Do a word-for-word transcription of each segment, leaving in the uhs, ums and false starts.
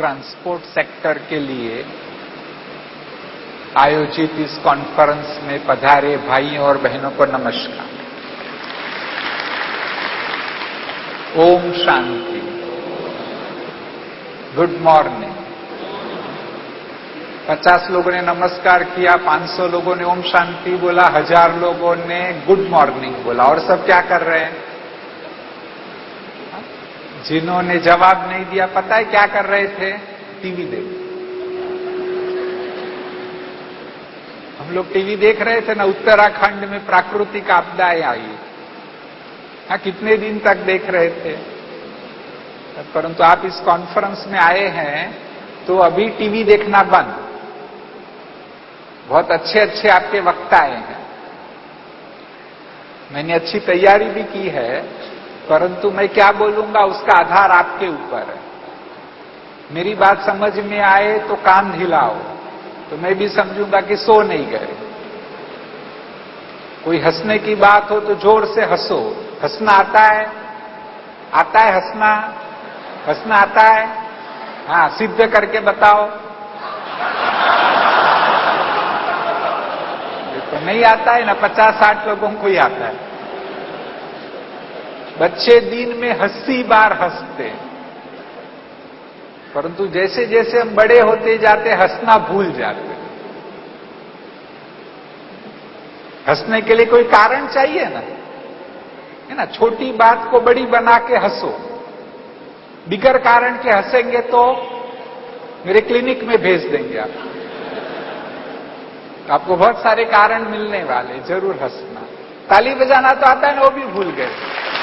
Transport sector के लिए आयोजित इस कॉन्फ्रेंस में पधारे भाइयों और बहनों को नमस्कार। ओम शांति। Good morning. पचास लोगों ने नमस्कार किया, पांच सौ लोगों ने ओम शांति बोला, हजार लोगों ने गुड मॉर्निंग बोला। और सब क्या कर रहे हैं? जिन्होंने जवाब नहीं दिया, पता है क्या कर रहे थे? टीवी देख। हम लोग टीवी देख रहे थे ना, उत्तराखंड में प्राकृतिक आपदाएं आई। हाँ, कितने दिन तक देख रहे थे? परंतु आप इस कॉन्फ्रेंस में आए हैं तो अभी टीवी देखना बंद। बहुत अच्छे अच्छे आपके वक्ता आए हैं, मैंने अच्छी तैयारी भी की है, परंतु मैं क्या बोलूंगा उसका आधार आपके ऊपर है। मेरी बात समझ में आए तो कान हिलाओ, तो मैं भी समझूंगा कि सो नहीं गए। कोई हंसने की बात हो तो जोर से हंसो। हंसना आता है? आता है हंसना? हंसना आता है? हाँ, सिद्ध करके बताओ। तो नहीं आता है ना, पचास साठ लोगों को ही आता है। बच्चे दिन में अस्सी बार हंसते, परंतु जैसे जैसे हम बड़े होते जाते हंसना भूल जाते। हंसने के लिए कोई कारण चाहिए ना, है ना। छोटी बात को बड़ी बना के हंसो। बिगर कारण के हंसेंगे तो मेरे क्लिनिक में भेज देंगे आप। आपको बहुत सारे कारण मिलने वाले, जरूर हंसना। ताली बजाना तो आता है ना, वो भी भूल गए।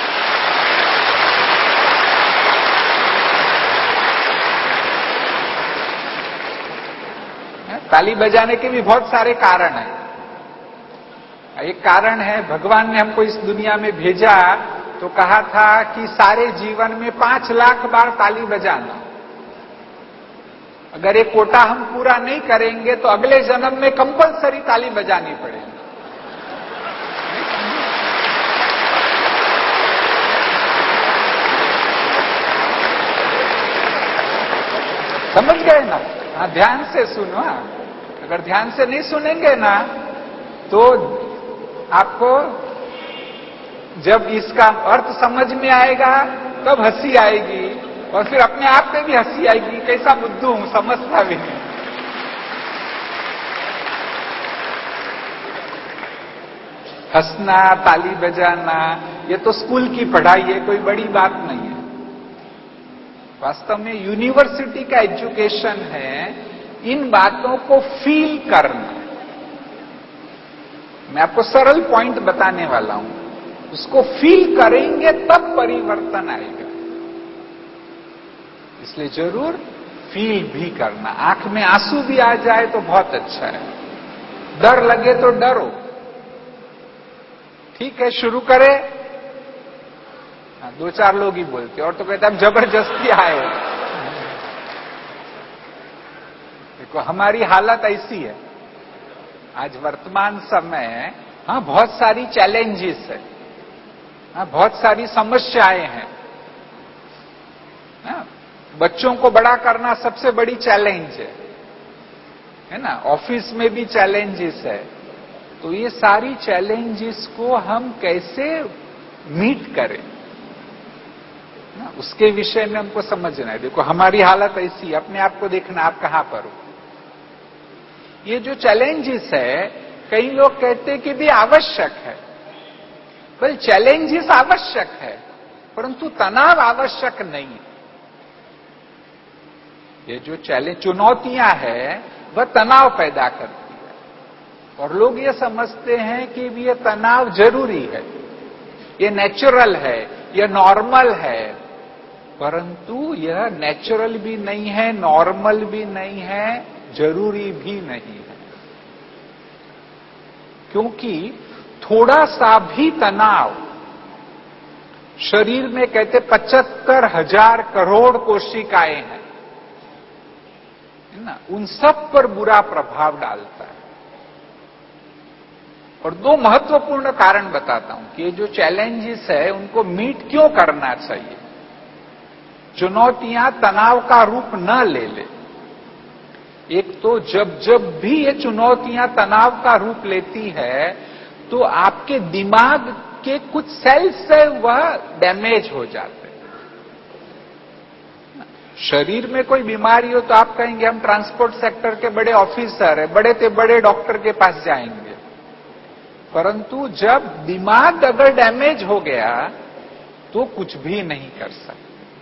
ताली बजाने के भी बहुत सारे कारण हैं। एक कारण है, भगवान ने हमको इस दुनिया में भेजा तो कहा था कि सारे जीवन में पांच लाख बार ताली बजाना। अगर एक कोटा हम पूरा नहीं करेंगे तो अगले जन्म में कंपलसरी ताली बजानी पड़ेगी। समझ गए ना? हाँ, ध्यान से सुनो। अगर ध्यान से नहीं सुनेंगे ना तो आपको जब इसका अर्थ समझ में आएगा तब हंसी आएगी, और फिर अपने आप पे भी हंसी आएगी। कैसा बुद्धू हूं, समझता भी नहीं। हंसना, ताली बजाना, ये तो स्कूल की पढ़ाई है, कोई बड़ी बात नहीं है। वास्तव में यूनिवर्सिटी का एजुकेशन है इन बातों को फील करना। मैं आपको सरल पॉइंट बताने वाला हूं, उसको फील करेंगे तब परिवर्तन आएगा। इसलिए जरूर फील भी करना। आंख में आंसू भी आ जाए तो बहुत अच्छा है। डर लगे तो डरो, ठीक है, शुरू करें। हाँ, दो चार लोग ही बोलते, और तो कहते हैं जबरदस्ती आए। देखो, हमारी हालत ऐसी है आज वर्तमान समय। हाँ, बहुत सारी चैलेंजेस है, हाँ, बहुत सारी समस्याएं हैं। हाँ, बच्चों को बड़ा करना सबसे बड़ी चैलेंज है, है ना। ऑफिस में भी चैलेंजेस है। तो ये सारी चैलेंजेस को हम कैसे मीट करें ना, उसके विषय में हमको समझना है। देखो, हमारी हालत ऐसी, अपने आप को देखना, आप कहां पर हो। ये जो चैलेंजेस है, कई लोग कहते हैं कि भी आवश्यक है। वेल, चैलेंजेस आवश्यक है, परंतु तनाव आवश्यक नहीं है। ये जो चैलेंज, चुनौतियां हैं, वह तनाव पैदा करती है। और लोग ये समझते हैं कि भी ये तनाव जरूरी है, ये नेचुरल है, ये नॉर्मल है। परंतु यह नेचुरल भी नहीं है, नॉर्मल भी नहीं है, जरूरी भी नहीं है। क्योंकि थोड़ा सा भी तनाव शरीर में, कहते पचहत्तर हजार करोड़ कोशिकाएं हैं, है ना, उन सब पर बुरा प्रभाव डालता है। और दो महत्वपूर्ण कारण बताता हूं कि ये जो चैलेंजेस है उनको मीट क्यों करना चाहिए। चुनौतियां तनाव का रूप न ले ले। एक तो जब जब भी ये चुनौतियां तनाव का रूप लेती है तो आपके दिमाग के कुछ सेल्स है वह डैमेज हो जाते हैं। शरीर में कोई बीमारी हो तो आप कहेंगे हम ट्रांसपोर्ट सेक्टर के बड़े ऑफिसर हैं, बड़े से बड़े डॉक्टर के पास जाएंगे। परंतु जब दिमाग अगर डैमेज हो गया तो कुछ भी नहीं कर सकते।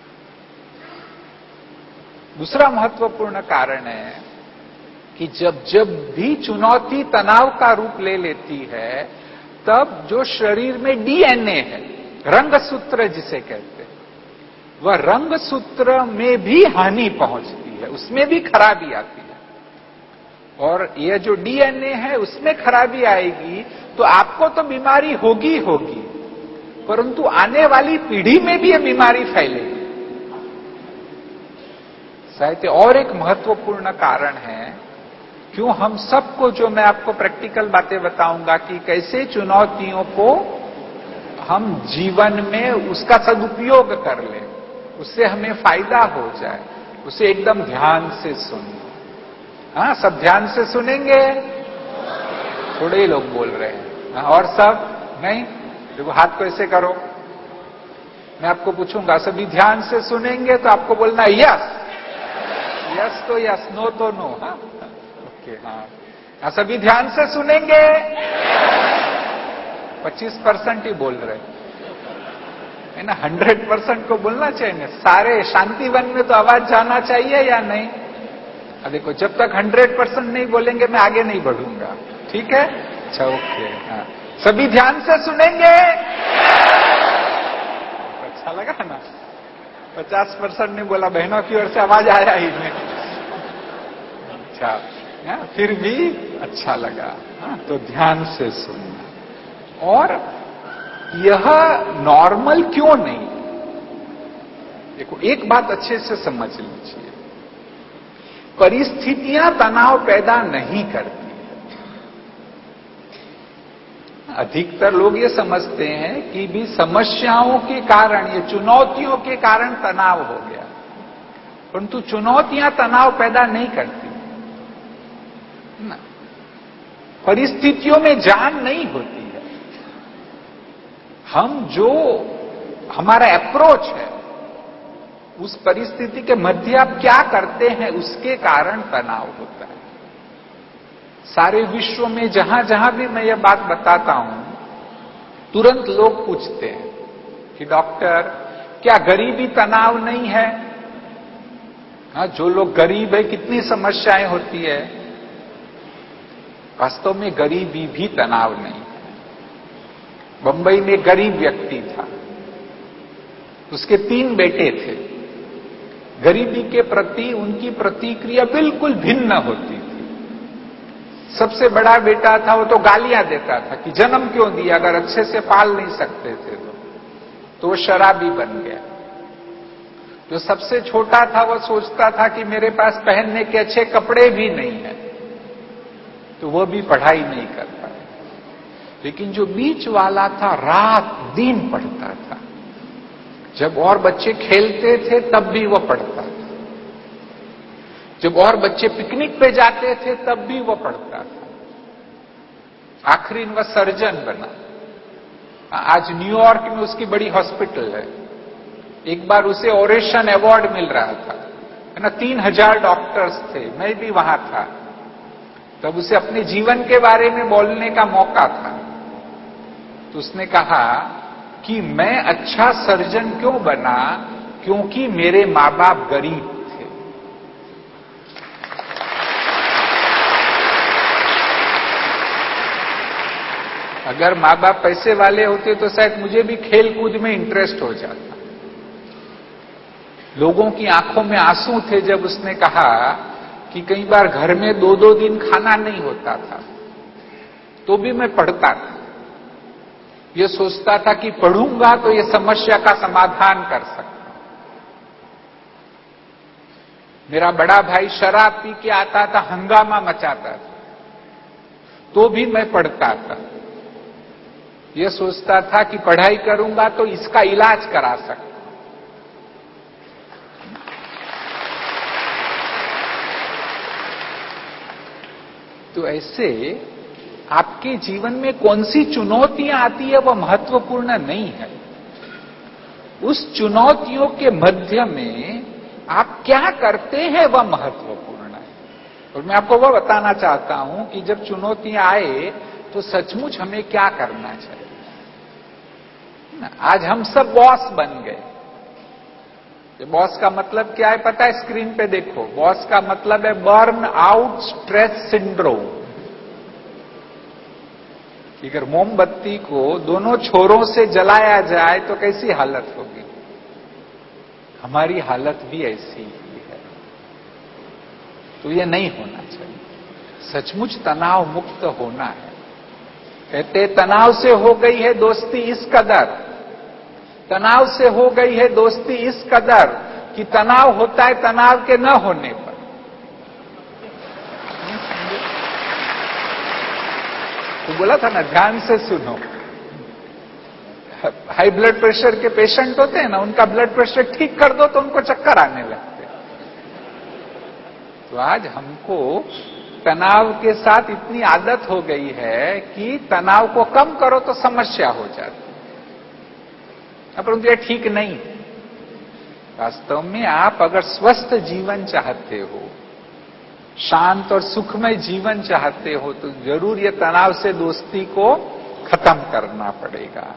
दूसरा महत्वपूर्ण कारण है कि जब जब भी चुनौती तनाव का रूप ले लेती है तब जो शरीर में डीएनए है, रंगसूत्र जिसे कहते हैं, वह रंगसूत्र में भी हानि पहुंचती है, उसमें भी खराबी आती है। और यह जो डीएनए है उसमें खराबी आएगी तो आपको तो बीमारी होगी होगी, परंतु आने वाली पीढ़ी में भी यह बीमारी फैलेगी। शायद और एक महत्वपूर्ण कारण है क्यों हम सबको, जो मैं आपको प्रैक्टिकल बातें बताऊंगा कि कैसे चुनौतियों को हम जीवन में उसका सदुपयोग कर लें, उससे हमें फायदा हो जाए, उसे एकदम ध्यान से सुनिए। हाँ, सब ध्यान से सुनेंगे? थोड़े ही लोग बोल रहे हैं। हाँ, और सब नहीं? देखो हाथ को ऐसे करो, मैं आपको पूछूंगा सभी ध्यान से सुनेंगे तो आपको बोलना यस, यस तो यस, नो तो नो। हाँ ओके, हाँ सभी ध्यान से सुनेंगे? पच्चीस परसेंट ही बोल रहे है ना, हंड्रेड परसेंट को बोलना चाहिए। सारे शांति वन में तो आवाज जाना चाहिए या नहीं? अब देखो जब तक हंड्रेड परसेंट नहीं बोलेंगे मैं आगे नहीं बढ़ूंगा, ठीक है? अच्छा ओके, हाँ सभी ध्यान से सुनेंगे? अच्छा लगा ना? पचास परसेंट नहीं बोला, बहनों की ओर से आवाज आया ही नहीं। अच्छा, हाँ, फिर भी अच्छा लगा। हाँ, तो ध्यान से सुनना। और यह नॉर्मल क्यों नहीं? देखो एक बात अच्छे से समझ लीजिए, परिस्थितियां तनाव पैदा नहीं करती। अधिकतर लोग ये समझते हैं कि भी समस्याओं के कारण, ये चुनौतियों के कारण तनाव हो गया, परंतु चुनौतियां तनाव पैदा नहीं करती ना। परिस्थितियों में जान नहीं होती है। हम जो हमारा अप्रोच है उस परिस्थिति के मध्य आप क्या करते हैं उसके कारण तनाव होता है। सारे विश्व में जहां जहां भी मैं यह बात बताता हूं तुरंत लोग पूछते हैं कि डॉक्टर क्या गरीबी तनाव नहीं है? हाँ, जो लोग गरीब है कितनी समस्याएं होती है। वास्तव में गरीबी भी तनाव नहीं है। बंबई में गरीब व्यक्ति था, उसके तीन बेटे थे। गरीबी के प्रति उनकी प्रतिक्रिया बिल्कुल भिन्न होती थी। सबसे बड़ा बेटा था, वो तो गालियां देता था कि जन्म क्यों दिया, अगर अच्छे से पाल नहीं सकते थे तो तो वो शराबी बन गया। जो सबसे छोटा था वो सोचता था कि मेरे पास पहनने के अच्छे कपड़े भी नहीं है, तो वो भी पढ़ाई नहीं करता। लेकिन जो बीच वाला था रात दिन पढ़ता था। जब और बच्चे खेलते थे तब भी वो पढ़ता था, जब और बच्चे पिकनिक पे जाते थे तब भी वो पढ़ता था। आखिरी वह सर्जन बना। आज न्यूयॉर्क में उसकी बड़ी हॉस्पिटल है। एक बार उसे ओरेशन अवार्ड मिल रहा था, है ना, तीन हजार डॉक्टर्स थे, मैं भी वहां था। तब उसे अपने जीवन के बारे में बोलने का मौका था। तो उसने कहा कि मैं अच्छा सर्जन क्यों बना, क्योंकि मेरे मां बाप गरीब थे। अगर मां बाप पैसे वाले होते तो शायद मुझे भी खेल कूद में इंटरेस्ट हो जाता। लोगों की आंखों में आंसू थे जब उसने कहा कि कई बार घर में दो दो दिन खाना नहीं होता था तो भी मैं पढ़ता था। ये सोचता था कि पढ़ूंगा तो ये समस्या का समाधान कर सकता। मेरा बड़ा भाई शराब पी के आता था, हंगामा मचाता था, तो भी मैं पढ़ता था। ये सोचता था कि पढ़ाई करूंगा तो इसका इलाज करा सकता। तो ऐसे आपके जीवन में कौन सी चुनौतियां आती है वह महत्वपूर्ण नहीं है। उस चुनौतियों के मध्य में आप क्या करते हैं वह महत्वपूर्ण है। और मैं आपको वह बताना चाहता हूं कि जब चुनौतियां आए तो सचमुच हमें क्या करना चाहिए। आज हम सब बॉस बन गए। बॉस का मतलब क्या है पता है? स्क्रीन पे देखो, बॉस का मतलब है बर्न आउट स्ट्रेस सिंड्रोम। अगर मोमबत्ती को दोनों छोरों से जलाया जाए तो कैसी हालत होगी? हमारी हालत भी ऐसी ही है। तो ये नहीं होना चाहिए। सचमुच तनाव मुक्त होना है। कहते तनाव से हो गई है दोस्ती इस कदर, तनाव से हो गई है दोस्ती इस कदर कि तनाव होता है तनाव के न होने पर। तो बोला था ना, ध्यान से सुनो। हाई ब्लड प्रेशर के पेशेंट होते हैं ना, उनका ब्लड प्रेशर ठीक कर दो तो उनको चक्कर आने लगते हैं। तो आज हमको तनाव के साथ इतनी आदत हो गई है कि तनाव को कम करो तो समस्या हो जाती है, परंतु यह ठीक नहीं। वास्तव में आप अगर स्वस्थ जीवन चाहते हो, शांत और सुखमय जीवन चाहते हो, तो जरूर ये तनाव से दोस्ती को खत्म करना पड़ेगा।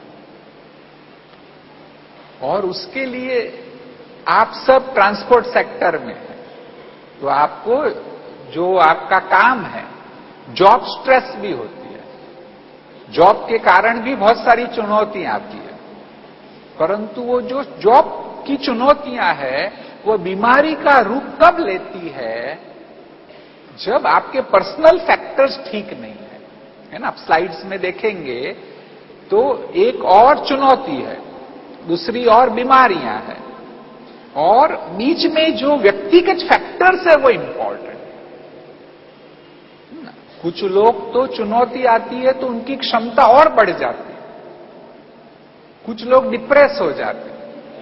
और उसके लिए आप सब ट्रांसपोर्ट सेक्टर में हैं, तो आपको जो आपका काम है, जॉब स्ट्रेस भी होती है। जॉब के कारण भी बहुत सारी चुनौतियां आती है, परंतु वो जो जॉब की चुनौतियां हैं, वो बीमारी का रूप कब लेती है? जब आपके पर्सनल फैक्टर्स ठीक नहीं है, है ना। आप स्लाइड्स में देखेंगे तो एक और चुनौती है, दूसरी और बीमारियां हैं, और बीच में जो व्यक्तिगत फैक्टर्स है वो इंपॉर्टेंट है। कुछ लोग तो चुनौती आती है तो उनकी क्षमता और बढ़ जाती है, कुछ लोग डिप्रेस हो जाते हैं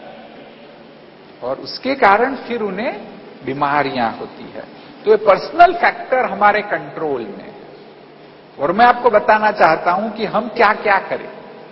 और उसके कारण फिर उन्हें बीमारियां होती है। तो ये पर्सनल फैक्टर हमारे कंट्रोल में है। और मैं आपको बताना चाहता हूं कि हम क्या क्या करें।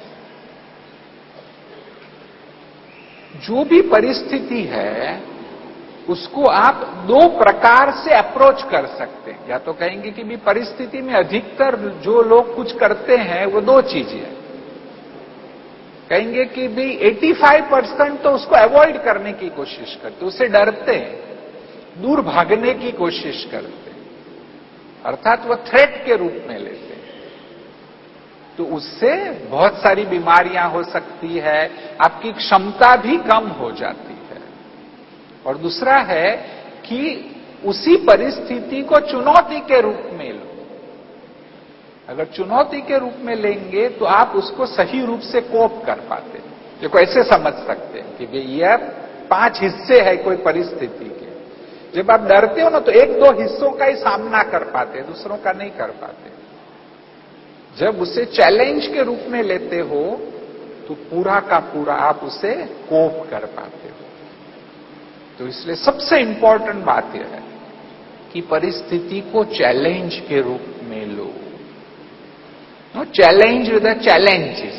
जो भी परिस्थिति है उसको आप दो प्रकार से अप्रोच कर सकते हैं। या तो कहेंगे कि भी परिस्थिति में अधिकतर जो लोग कुछ करते हैं वो दो चीजें हैं। कहेंगे कि भी पचासी परसेंट तो उसको अवॉइड करने की कोशिश करते, उससे डरते हैं, दूर भागने की कोशिश करते हैं, अर्थात वो थ्रेट के रूप में लेते हैं। तो उससे बहुत सारी बीमारियां हो सकती है, आपकी क्षमता भी कम हो जाती है। और दूसरा है कि उसी परिस्थिति को चुनौती के रूप में लो। अगर चुनौती के रूप में लेंगे तो आप उसको सही रूप से कोप कर पाते हैं। देखो ऐसे समझ सकते हैं कि ये पांच हिस्से है कोई परिस्थिति के। जब आप डरते हो ना तो एक दो हिस्सों का ही सामना कर पाते, दूसरों का नहीं कर पाते। जब उसे चैलेंज के रूप में लेते हो तो पूरा का पूरा आप उसे कोप कर पाते हो। तो इसलिए सबसे इंपॉर्टेंट बात यह है कि परिस्थिति को चैलेंज के रूप में लो। No challenge with the challenges.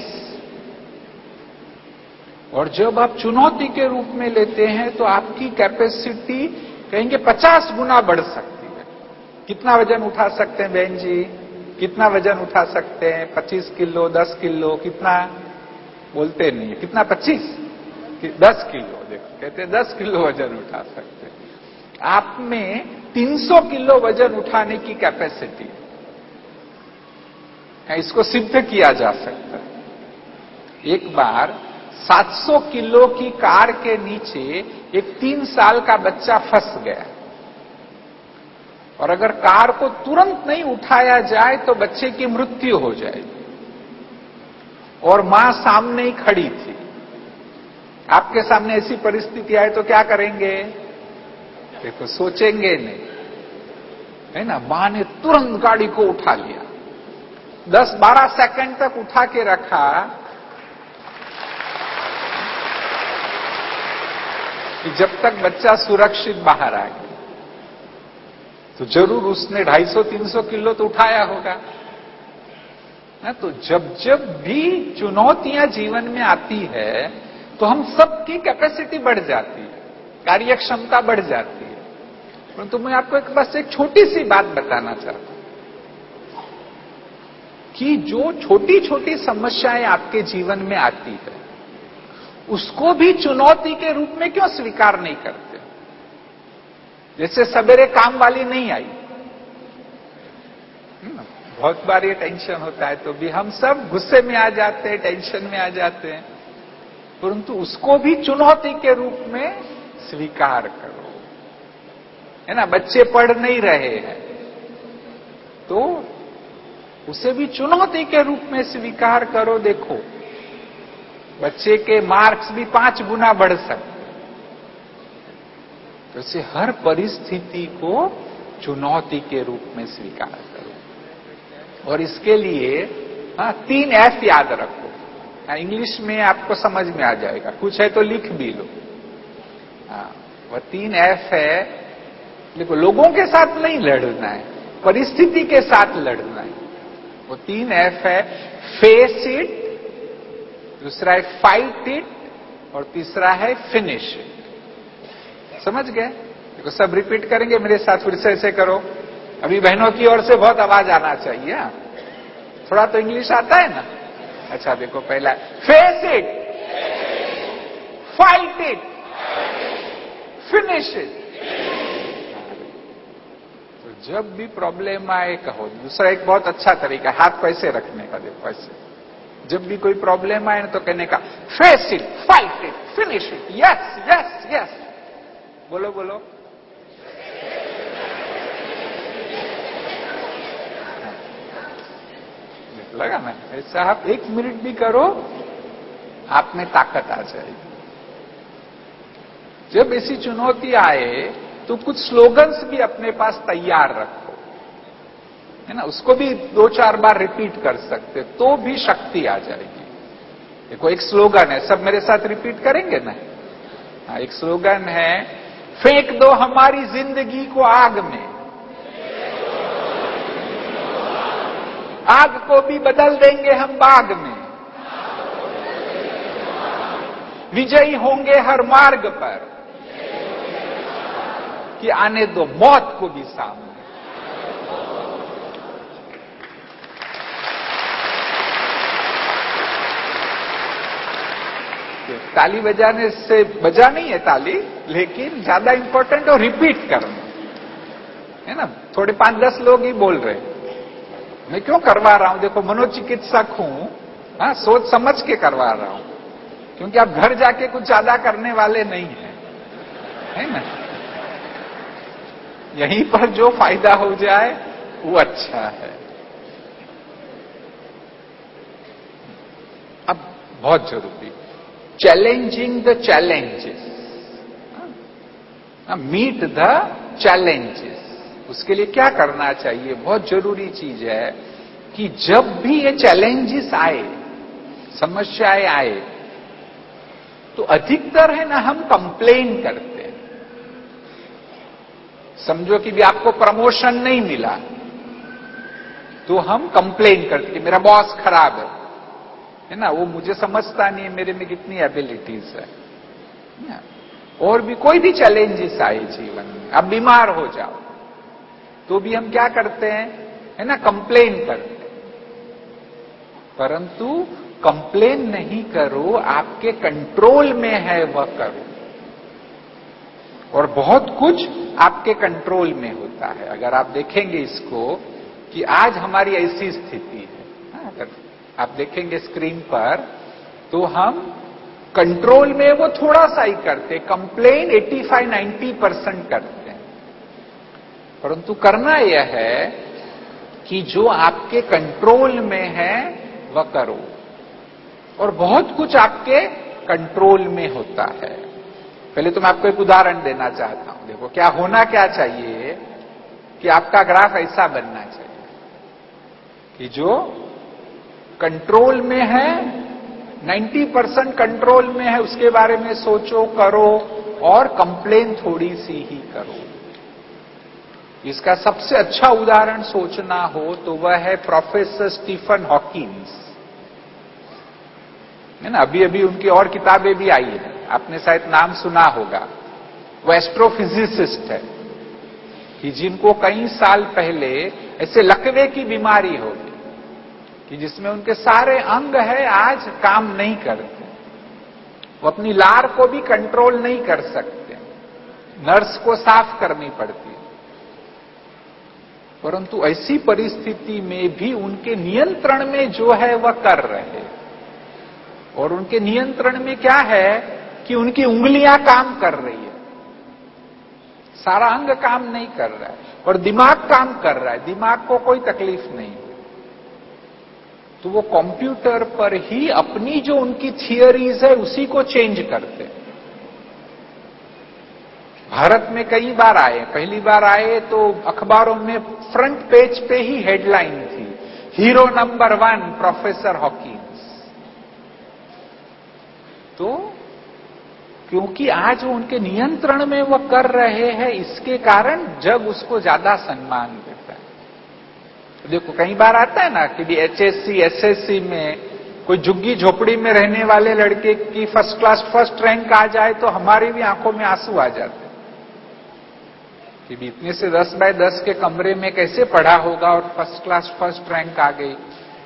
और जब आप चुनौती के रूप में लेते हैं तो आपकी कैपेसिटी कहेंगे पचास गुना बढ़ सकती है। कितना वजन उठा सकते हैं बहन जी? कितना वजन उठा सकते हैं? पच्चीस किलो, दस किलो, कितना? बोलते नहीं है। कितना? पच्चीस, दस किलो। देखो कहते हैं दस किलो वजन उठा सकते हैं। आप में तीन सौ किलो वजन उठाने की कैपेसिटी है। इसको सिद्ध किया जा सकता है। एक बार सात सौ किलो की कार के नीचे एक तीन साल का बच्चा फंस गया, और अगर कार को तुरंत नहीं उठाया जाए तो बच्चे की मृत्यु हो जाएगी। और मां सामने ही खड़ी थी। आपके सामने ऐसी परिस्थिति आए तो क्या करेंगे? देखो सोचेंगे नहीं, है ना। मां ने तुरंत गाड़ी को उठा लिया, दस बारह सेकंड तक उठा के रखा कि जब तक बच्चा सुरक्षित बाहर आ गया। तो जरूर उसने ढाई सौ तीन सौ किलो तो उठाया होगा ना। तो जब जब भी चुनौतियां जीवन में आती है तो हम सबकी कैपेसिटी बढ़ जाती है, कार्य क्षमता बढ़ जाती है। परंतु मैं आपको एक बस एक छोटी सी बात बताना चाहता हूं कि जो छोटी छोटी समस्याएं आपके जीवन में आती है उसको भी चुनौती के रूप में क्यों स्वीकार नहीं करते? जैसे सवेरे काम वाली नहीं आई, बहुत बार ये टेंशन होता है तो भी हम सब गुस्से में आ जाते हैं, टेंशन में आ जाते हैं, परंतु उसको भी चुनौती के रूप में स्वीकार करो, है ना। बच्चे पढ़ नहीं रहे हैं तो उसे भी चुनौती के रूप में स्वीकार करो। देखो बच्चे के मार्क्स भी पांच गुना बढ़ सकते, तो इसे हर परिस्थिति को चुनौती के रूप में स्वीकार करो। और इसके लिए हाँ तीन एफ याद रखो। हाँ, इंग्लिश में आपको समझ में आ जाएगा, कुछ है तो लिख भी लो। हाँ, वह तीन एफ है। देखो लोगों के साथ नहीं लड़ना है, परिस्थिति के साथ लड़ना है। वो तीन एफ है, फेस इट, दूसरा है फाइट इट और तीसरा है फिनिश इट। समझ गए? देखो सब रिपीट करेंगे मेरे साथ, फिर से ऐसे करो। अभी बहनों की ओर से बहुत आवाज आना चाहिए। थोड़ा तो इंग्लिश आता है ना? अच्छा देखो, पहला face it, fight it, finish it. तो जब भी प्रॉब्लम आए कहो। दूसरा एक बहुत अच्छा तरीका है हाथ पैसे रखने का। देखो ऐसे जब भी कोई प्रॉब्लम आए तो कहने का face it, fight it, finish it, yes yes yes. बोलो बोलो। लगा ना? ऐसा आप एक मिनट भी करो, आप में ताकत आ जाएगी। जब ऐसी चुनौती आए तो कुछ स्लोगन्स भी अपने पास तैयार रखो, है ना। उसको भी दो चार बार रिपीट कर सकते तो भी शक्ति आ जाएगी। देखो एक स्लोगन है, सब मेरे साथ रिपीट करेंगे ना? हाँ, एक स्लोगन है, फेंक दो हमारी जिंदगी को आग में, आग को भी बदल देंगे हम बाग में, विजयी होंगे हर मार्ग पर, कि आने दो मौत को भी सामने। ताली बजाने से बजा नहीं है ताली, लेकिन ज्यादा इंपॉर्टेंट और रिपीट करना, है ना। थोड़े पांच दस लोग ही बोल रहे हैं, मैं क्यों करवा रहा हूं? देखो मनोचिकित्सक हूं, हाँ, सोच समझ के करवा रहा हूं, क्योंकि आप घर जाके कुछ ज्यादा करने वाले नहीं हैं, है ना। यहीं पर जो फायदा हो जाए वो अच्छा है। अब बहुत जरूरी, challenging the challenges, meet the challenges. उसके लिए क्या करना चाहिए? बहुत जरूरी चीज है कि जब भी ये चैलेंजेस आए, समस्याएं आए, तो अधिकतर है ना हम कंप्लेन करते हैं। समझो कि भी आपको प्रमोशन नहीं मिला तो हम कंप्लेन करते कि मेरा बॉस खराब है, है ना, वो मुझे समझता नहीं है, मेरे में कितनी एबिलिटीज है ना? और भी कोई भी चैलेंजेस आए जीवन में, आप बीमार हो जाओ तो भी हम क्या करते हैं, है ना, कंप्लेन करते हैं। परंतु कंप्लेन नहीं करो, आपके कंट्रोल में है वह करो। और बहुत कुछ आपके कंट्रोल में होता है। अगर आप देखेंगे इसको कि आज हमारी ऐसी स्थिति है, अगर आप देखेंगे स्क्रीन पर तो हम कंट्रोल में वो थोड़ा सा ही करते, कंप्लेन पचासी नब्बे परसेंट करते हैं। परंतु करना यह है कि जो आपके कंट्रोल में है वह करो। और बहुत कुछ आपके कंट्रोल में होता है। पहले तो मैं आपको एक उदाहरण देना चाहता हूं। देखो क्या होना क्या चाहिए कि आपका ग्राफ ऐसा बनना चाहिए कि जो कंट्रोल में है, नब्बे परसेंट कंट्रोल में है, उसके बारे में सोचो, करो, और कंप्लेन थोड़ी सी ही करो। इसका सबसे अच्छा उदाहरण सोचना हो तो वह है प्रोफेसर स्टीफन हॉकिंस, है ना। अभी अभी उनकी और किताबें भी आई है, आपने शायद नाम सुना होगा। वो एस्ट्रोफिजिसिस्ट है कि जिनको कई साल पहले ऐसे लकवे की बीमारी हो गई कि जिसमें उनके सारे अंग है आज काम नहीं करते, वो अपनी लार को भी कंट्रोल नहीं कर सकते, नर्स को साफ करनी पड़ती है। परंतु ऐसी परिस्थिति में भी उनके नियंत्रण में जो है वह कर रहे, और उनके नियंत्रण में क्या है कि उनकी उंगलियां काम कर रही है, सारा अंग काम नहीं कर रहा है, और दिमाग काम कर रहा है, दिमाग को कोई तकलीफ नहीं। तो वो कंप्यूटर पर ही अपनी जो उनकी थियरीज है उसी को चेंज करते हैं। भारत में कई बार आए, पहली बार आए तो अखबारों में फ्रंट पेज पे ही हेडलाइन थी, hero number one professor Hawkins. तो क्योंकि आज वो उनके नियंत्रण में वो कर रहे हैं, इसके कारण जग उसको ज्यादा सम्मान देता है। देखो कई बार आता है ना कि एचएससी एसएससी में कोई झुग्गी झोपड़ी में रहने वाले लड़के की फर्स्ट क्लास फर्स्ट रैंक आ जाए तो हमारी भी आंखों में आंसू आ जाते हैं कि भी इतने से दस बाय दस के कमरे में कैसे पढ़ा होगा और फर्स्ट क्लास फर्स्ट रैंक आ गई।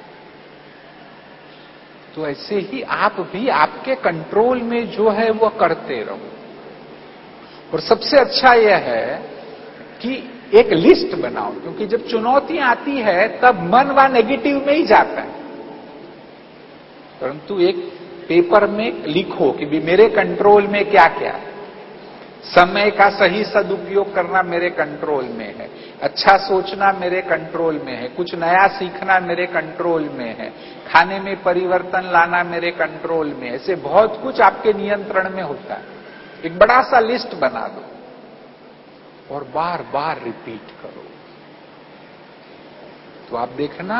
तो ऐसे ही आप भी आपके कंट्रोल में जो है वो करते रहो। और सबसे अच्छा यह है कि एक लिस्ट बनाओ, क्योंकि जब चुनौतियां आती है तब मन वह नेगेटिव में ही जाता है। परंतु एक पेपर में लिखो कि भी मेरे कंट्रोल में क्या क्या है। समय का सही सदुपयोग करना मेरे कंट्रोल में है, अच्छा सोचना मेरे कंट्रोल में है, कुछ नया सीखना मेरे कंट्रोल में है, खाने में परिवर्तन लाना मेरे कंट्रोल में है। ऐसे बहुत कुछ आपके नियंत्रण में होता है। एक बड़ा सा लिस्ट बना दो और बार बार रिपीट करो, तो आप देखना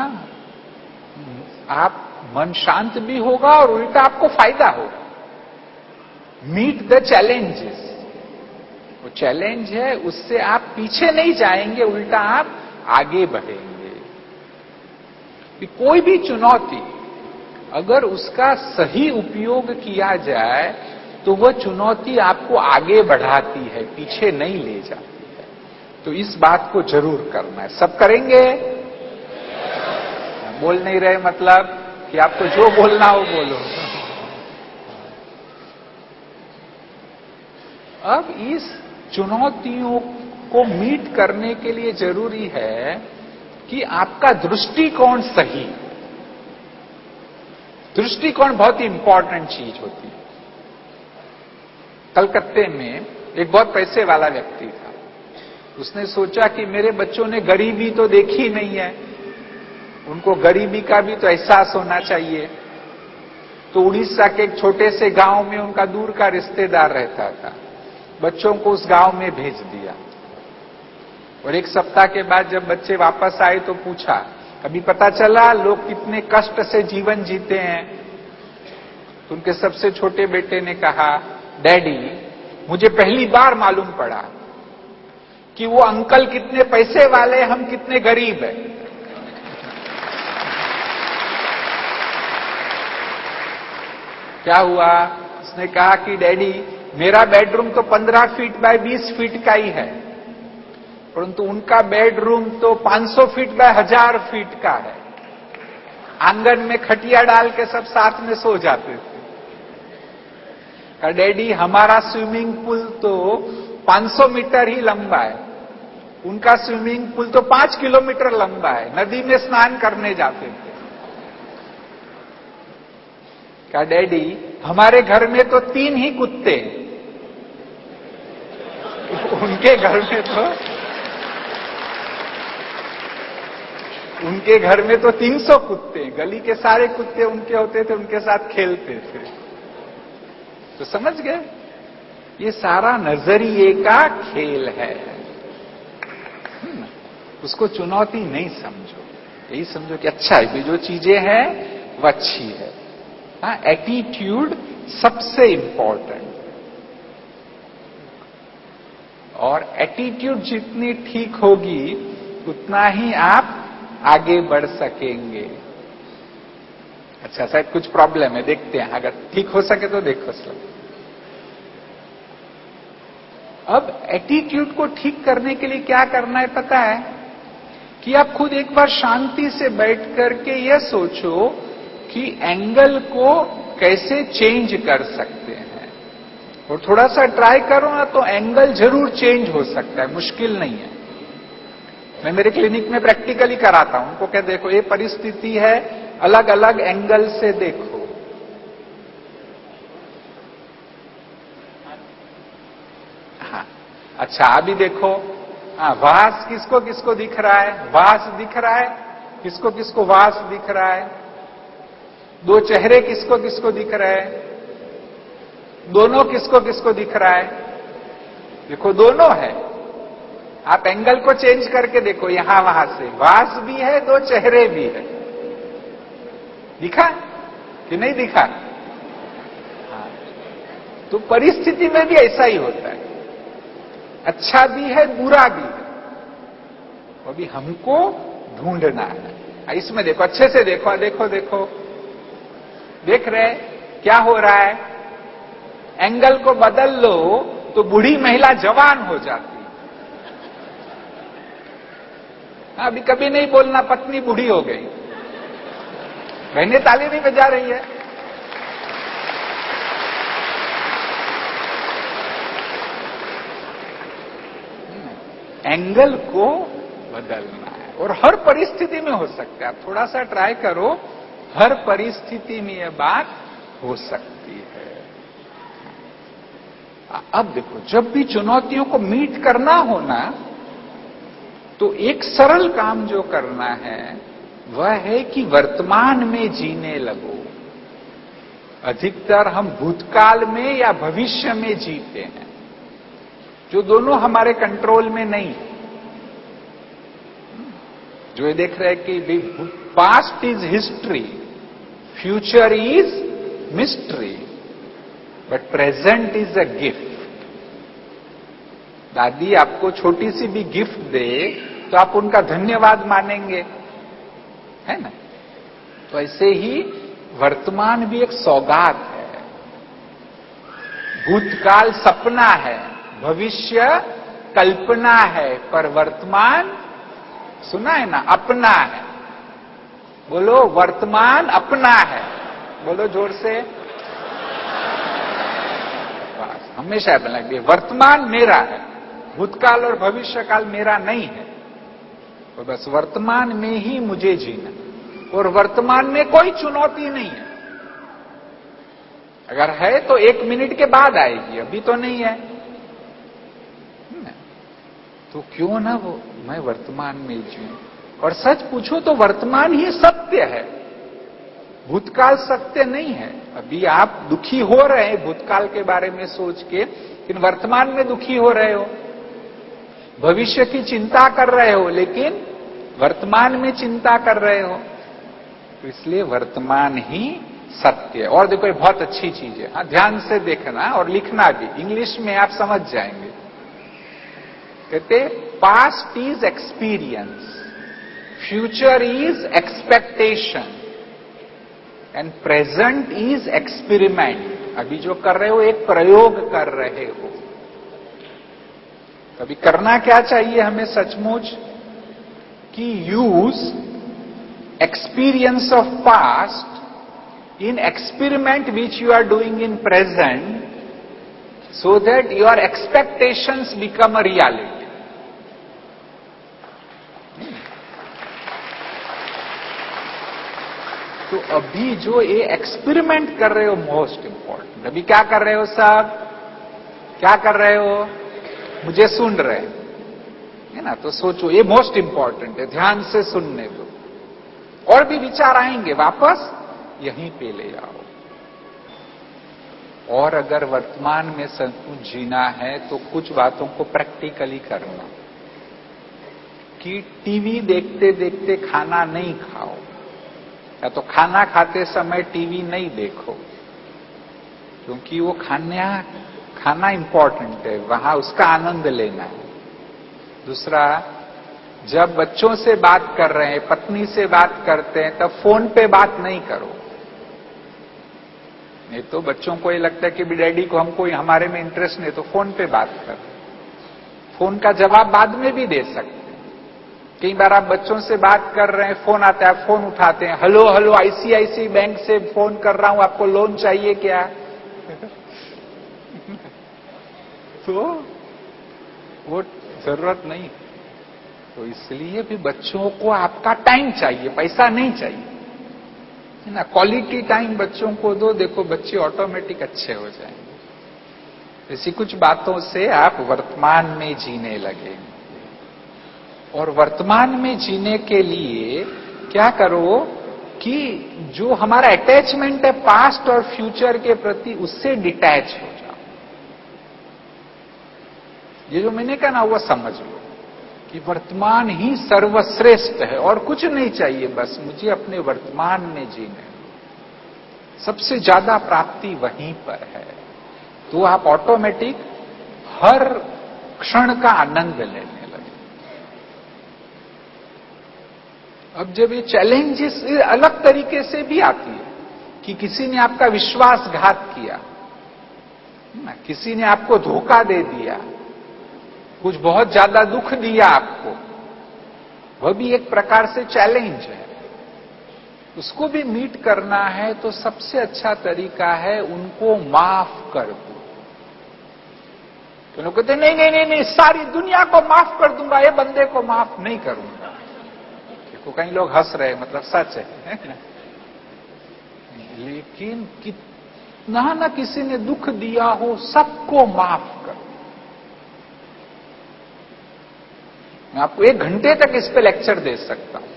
आप मन शांत भी होगा और उल्टा आपको फायदा होगा। मीट द चैलेंजेस, वो चैलेंज है उससे आप पीछे नहीं जाएंगे, उल्टा आप आगे बढ़ेंगे। कि कोई भी चुनौती अगर उसका सही उपयोग किया जाए तो वह चुनौती आपको आगे बढ़ाती है, पीछे नहीं ले जाती है। तो इस बात को जरूर करना है। सब करेंगे? बोल नहीं रहे मतलब कि आपको जो बोलना हो बोलो। अब इस चुनौतियों को मीट करने के लिए जरूरी है कि आपका दृष्टिकोण सही। दृष्टिकोण बहुत ही इंपॉर्टेंट चीज होती है। कलकत्ते में एक बहुत पैसे वाला व्यक्ति था, उसने सोचा कि मेरे बच्चों ने गरीबी तो देखी नहीं है, उनको गरीबी का भी तो एहसास होना चाहिए। तो उड़ीसा के एक छोटे से गांव में उनका दूर का रिश्तेदार रहता था, बच्चों को उस गांव में भेज दिया। और एक सप्ताह के बाद जब बच्चे वापस आए तो पूछा, अभी पता चला लोग कितने कष्ट से जीवन जीते हैं? तो उनके सबसे छोटे बेटे ने कहा, डैडी मुझे पहली बार मालूम पड़ा कि वो अंकल कितने पैसे वाले, हम कितने गरीब हैं। क्या हुआ? उसने कहा कि डैडी मेरा बेडरूम तो पंद्रह फीट बाय बीस फीट का ही है, परंतु उनका बेडरूम तो पांच सौ फीट बाय हजार फीट का है। आंगन में खटिया डाल के सब साथ में सो जाते थे। कहा डैडी हमारा स्विमिंग पूल तो पांच सौ मीटर ही लंबा है, उनका स्विमिंग पूल तो पांच किलोमीटर लंबा है, नदी में स्नान करने जाते थे। कहा डैडी हमारे घर में तो तीन ही कुत्ते, उनके घर में तो उनके घर में तो तीन सौ कुत्ते, गली के सारे कुत्ते उनके होते थे, उनके साथ खेलते थे। तो समझ गए, ये सारा नजरिए का खेल है। उसको चुनौती नहीं समझो, यही समझो कि अच्छा है, जो चीजें हैं वो अच्छी है। हाँ, एटीट्यूड सबसे इंपॉर्टेंट। और एटीट्यूड जितनी ठीक होगी उतना ही आप आगे बढ़ सकेंगे। अच्छा, शायद कुछ प्रॉब्लम है, देखते हैं, अगर ठीक हो सके तो देखो सब। अब एटीट्यूड को ठीक करने के लिए क्या करना है पता है? कि आप खुद एक बार शांति से बैठ करके यह सोचो कि एंगल को कैसे चेंज कर सकते हैं, और थोड़ा सा ट्राई करो ना तो एंगल जरूर चेंज हो सकता है, मुश्किल नहीं है। मैं मेरे क्लिनिक में प्रैक्टिकली कराता हूं, उनको क्या, देखो ये परिस्थिति है, अलग अलग एंगल से देखो। हाँ, अच्छा अभी देखो, हाँ, वास किसको किसको दिख रहा है? वास दिख रहा है, किसको किसको वास दिख रहा है? दो चेहरे किसको किसको दिख रहे हैं? दोनों किसको किसको दिख रहा है? देखो दोनों है। आप एंगल को चेंज करके देखो, यहां वहां से वास भी है, दो चेहरे भी है। दिखा कि नहीं दिखा? हाँ। तो परिस्थिति में भी ऐसा ही होता है, अच्छा भी है बुरा भी है, वो भी हमको ढूंढना है। इसमें देखो, अच्छे से देखो, देखो देखो देख रहे क्या हो रहा है? एंगल को बदल लो तो बूढ़ी महिला जवान हो जाती है। अभी कभी नहीं बोलना पत्नी बूढ़ी हो गई। बहनें ताली नहीं बजा रही है। एंगल को बदलना है, और हर परिस्थिति में हो सकता है। आप थोड़ा सा ट्राई करो, हर परिस्थिति में यह बात हो सकती है। अब देखो, जब भी चुनौतियों को मीट करना हो ना, तो एक सरल काम जो करना है वह है कि वर्तमान में जीने लगो। अधिकतर हम भूतकाल में या भविष्य में जीते हैं, जो दोनों हमारे कंट्रोल में नहीं है। जो ये देख रहे हैं कि past is history, future is mystery, but present is a gift. दादी आपको छोटी सी भी गिफ्ट दे तो आप उनका धन्यवाद मानेंगे, है ना? तो ऐसे ही वर्तमान भी एक सौगात है। भूतकाल सपना है, भविष्य कल्पना है, पर वर्तमान सुना है ना, अपना है। बोलो, वर्तमान अपना है। बोलो जोर से। बस हमेशा बोलना चाहिए, वर्तमान मेरा है, भूतकाल और भविष्य काल मेरा नहीं है। तो बस वर्तमान में ही मुझे जीना, और वर्तमान में कोई चुनौती नहीं है। अगर है तो एक मिनट के बाद आएगी, अभी तो नहीं है। तो क्यों ना वो मैं वर्तमान में जीऊं। और सच पूछो तो वर्तमान ही सत्य है, भूतकाल सत्य नहीं है। अभी आप दुखी हो रहे हैं भूतकाल के बारे में सोच के, लेकिन वर्तमान में दुखी हो रहे हो। भविष्य की चिंता कर रहे हो, लेकिन वर्तमान में चिंता कर रहे हो। तो इसलिए वर्तमान ही सत्य। और देखो, ये बहुत अच्छी चीज है, हाँ, ध्यान से देखना और लिखना भी, इंग्लिश में आप समझ जाएंगे। कहते past is experience, future is expectation, and present is experiment. अभी जो कर रहे हो एक प्रयोग कर रहे हो। कभी करना क्या चाहिए हमें सचमुच, कि use experience of past in experiment which you are doing in present, so that your expectations become a reality. तो अभी जो ये एक्सपेरिमेंट कर रहे हो मोस्ट इंपॉर्टेंट। अभी क्या कर रहे हो सब? क्या कर रहे हो? मुझे सुन रहे है ना? तो सोचो, ये मोस्ट इंपॉर्टेंट है, ध्यान से सुनने दो। और भी विचार आएंगे, वापस यहीं पे ले आओ। और अगर वर्तमान में सब कुछ जीना है तो कुछ बातों को प्रैक्टिकली करना, कि टीवी देखते देखते खाना नहीं खाओ, या तो खाना खाते समय टीवी नहीं देखो, क्योंकि वो खाना खाना इंपॉर्टेंट है, वहां उसका आनंद लेना है। दूसरा, जब बच्चों से बात कर रहे हैं, पत्नी से बात करते हैं, तब फोन पे बात नहीं करो। नहीं तो बच्चों को ये लगता है कि डैडी को हमको हमारे में इंटरेस्ट नहीं, तो फोन पे बात कर। फोन का जवाब बाद में भी दे सकते हैं। कई बार आप बच्चों से बात कर रहे हैं, फोन आता है, फोन उठाते हैं, हेलो हेलो आईसीआईसी बैंक से फोन कर रहा हूं, आपको लोन चाहिए क्या? तो वो जरूरत नहीं। तो इसलिए भी बच्चों को आपका टाइम चाहिए, पैसा नहीं चाहिए, है ना। क्वालिटी टाइम बच्चों को दो, देखो बच्चे ऑटोमेटिक अच्छे हो जाएंगे। ऐसी कुछ बातों से आप वर्तमान में जीने लगे। और वर्तमान में जीने के लिए क्या करो कि जो हमारा अटैचमेंट है पास्ट और फ्यूचर के प्रति, उससे डिटैच हो जाओ। ये जो मैंने कहा ना, वो समझ लो कि वर्तमान ही सर्वश्रेष्ठ है और कुछ नहीं चाहिए, बस मुझे अपने वर्तमान में जीने। सबसे ज्यादा प्राप्ति वहीं पर है। तो आप ऑटोमेटिक हर क्षण का आनंद लेने लगे। अब जब ये चैलेंजेस अलग तरीके से भी आती है कि किसी ने आपका विश्वासघात किया ना, किसी ने आपको धोखा दे दिया, कुछ बहुत ज्यादा दुख दिया आपको, वह भी एक प्रकार से चैलेंज है। उसको भी मीट करना है तो सबसे अच्छा तरीका है उनको माफ कर दो। तो लोग कहते नहीं नहीं नहीं नहीं सारी दुनिया को माफ कर दूंगा, ये बंदे को माफ नहीं करूंगा। देखो कई लोग हंस रहे, मतलब सच है, लेकिन कितना ना किसी ने दुख दिया हो, सबको माफ कर। मैं आपको एक घंटे तक इस पे लेक्चर दे सकता हूं।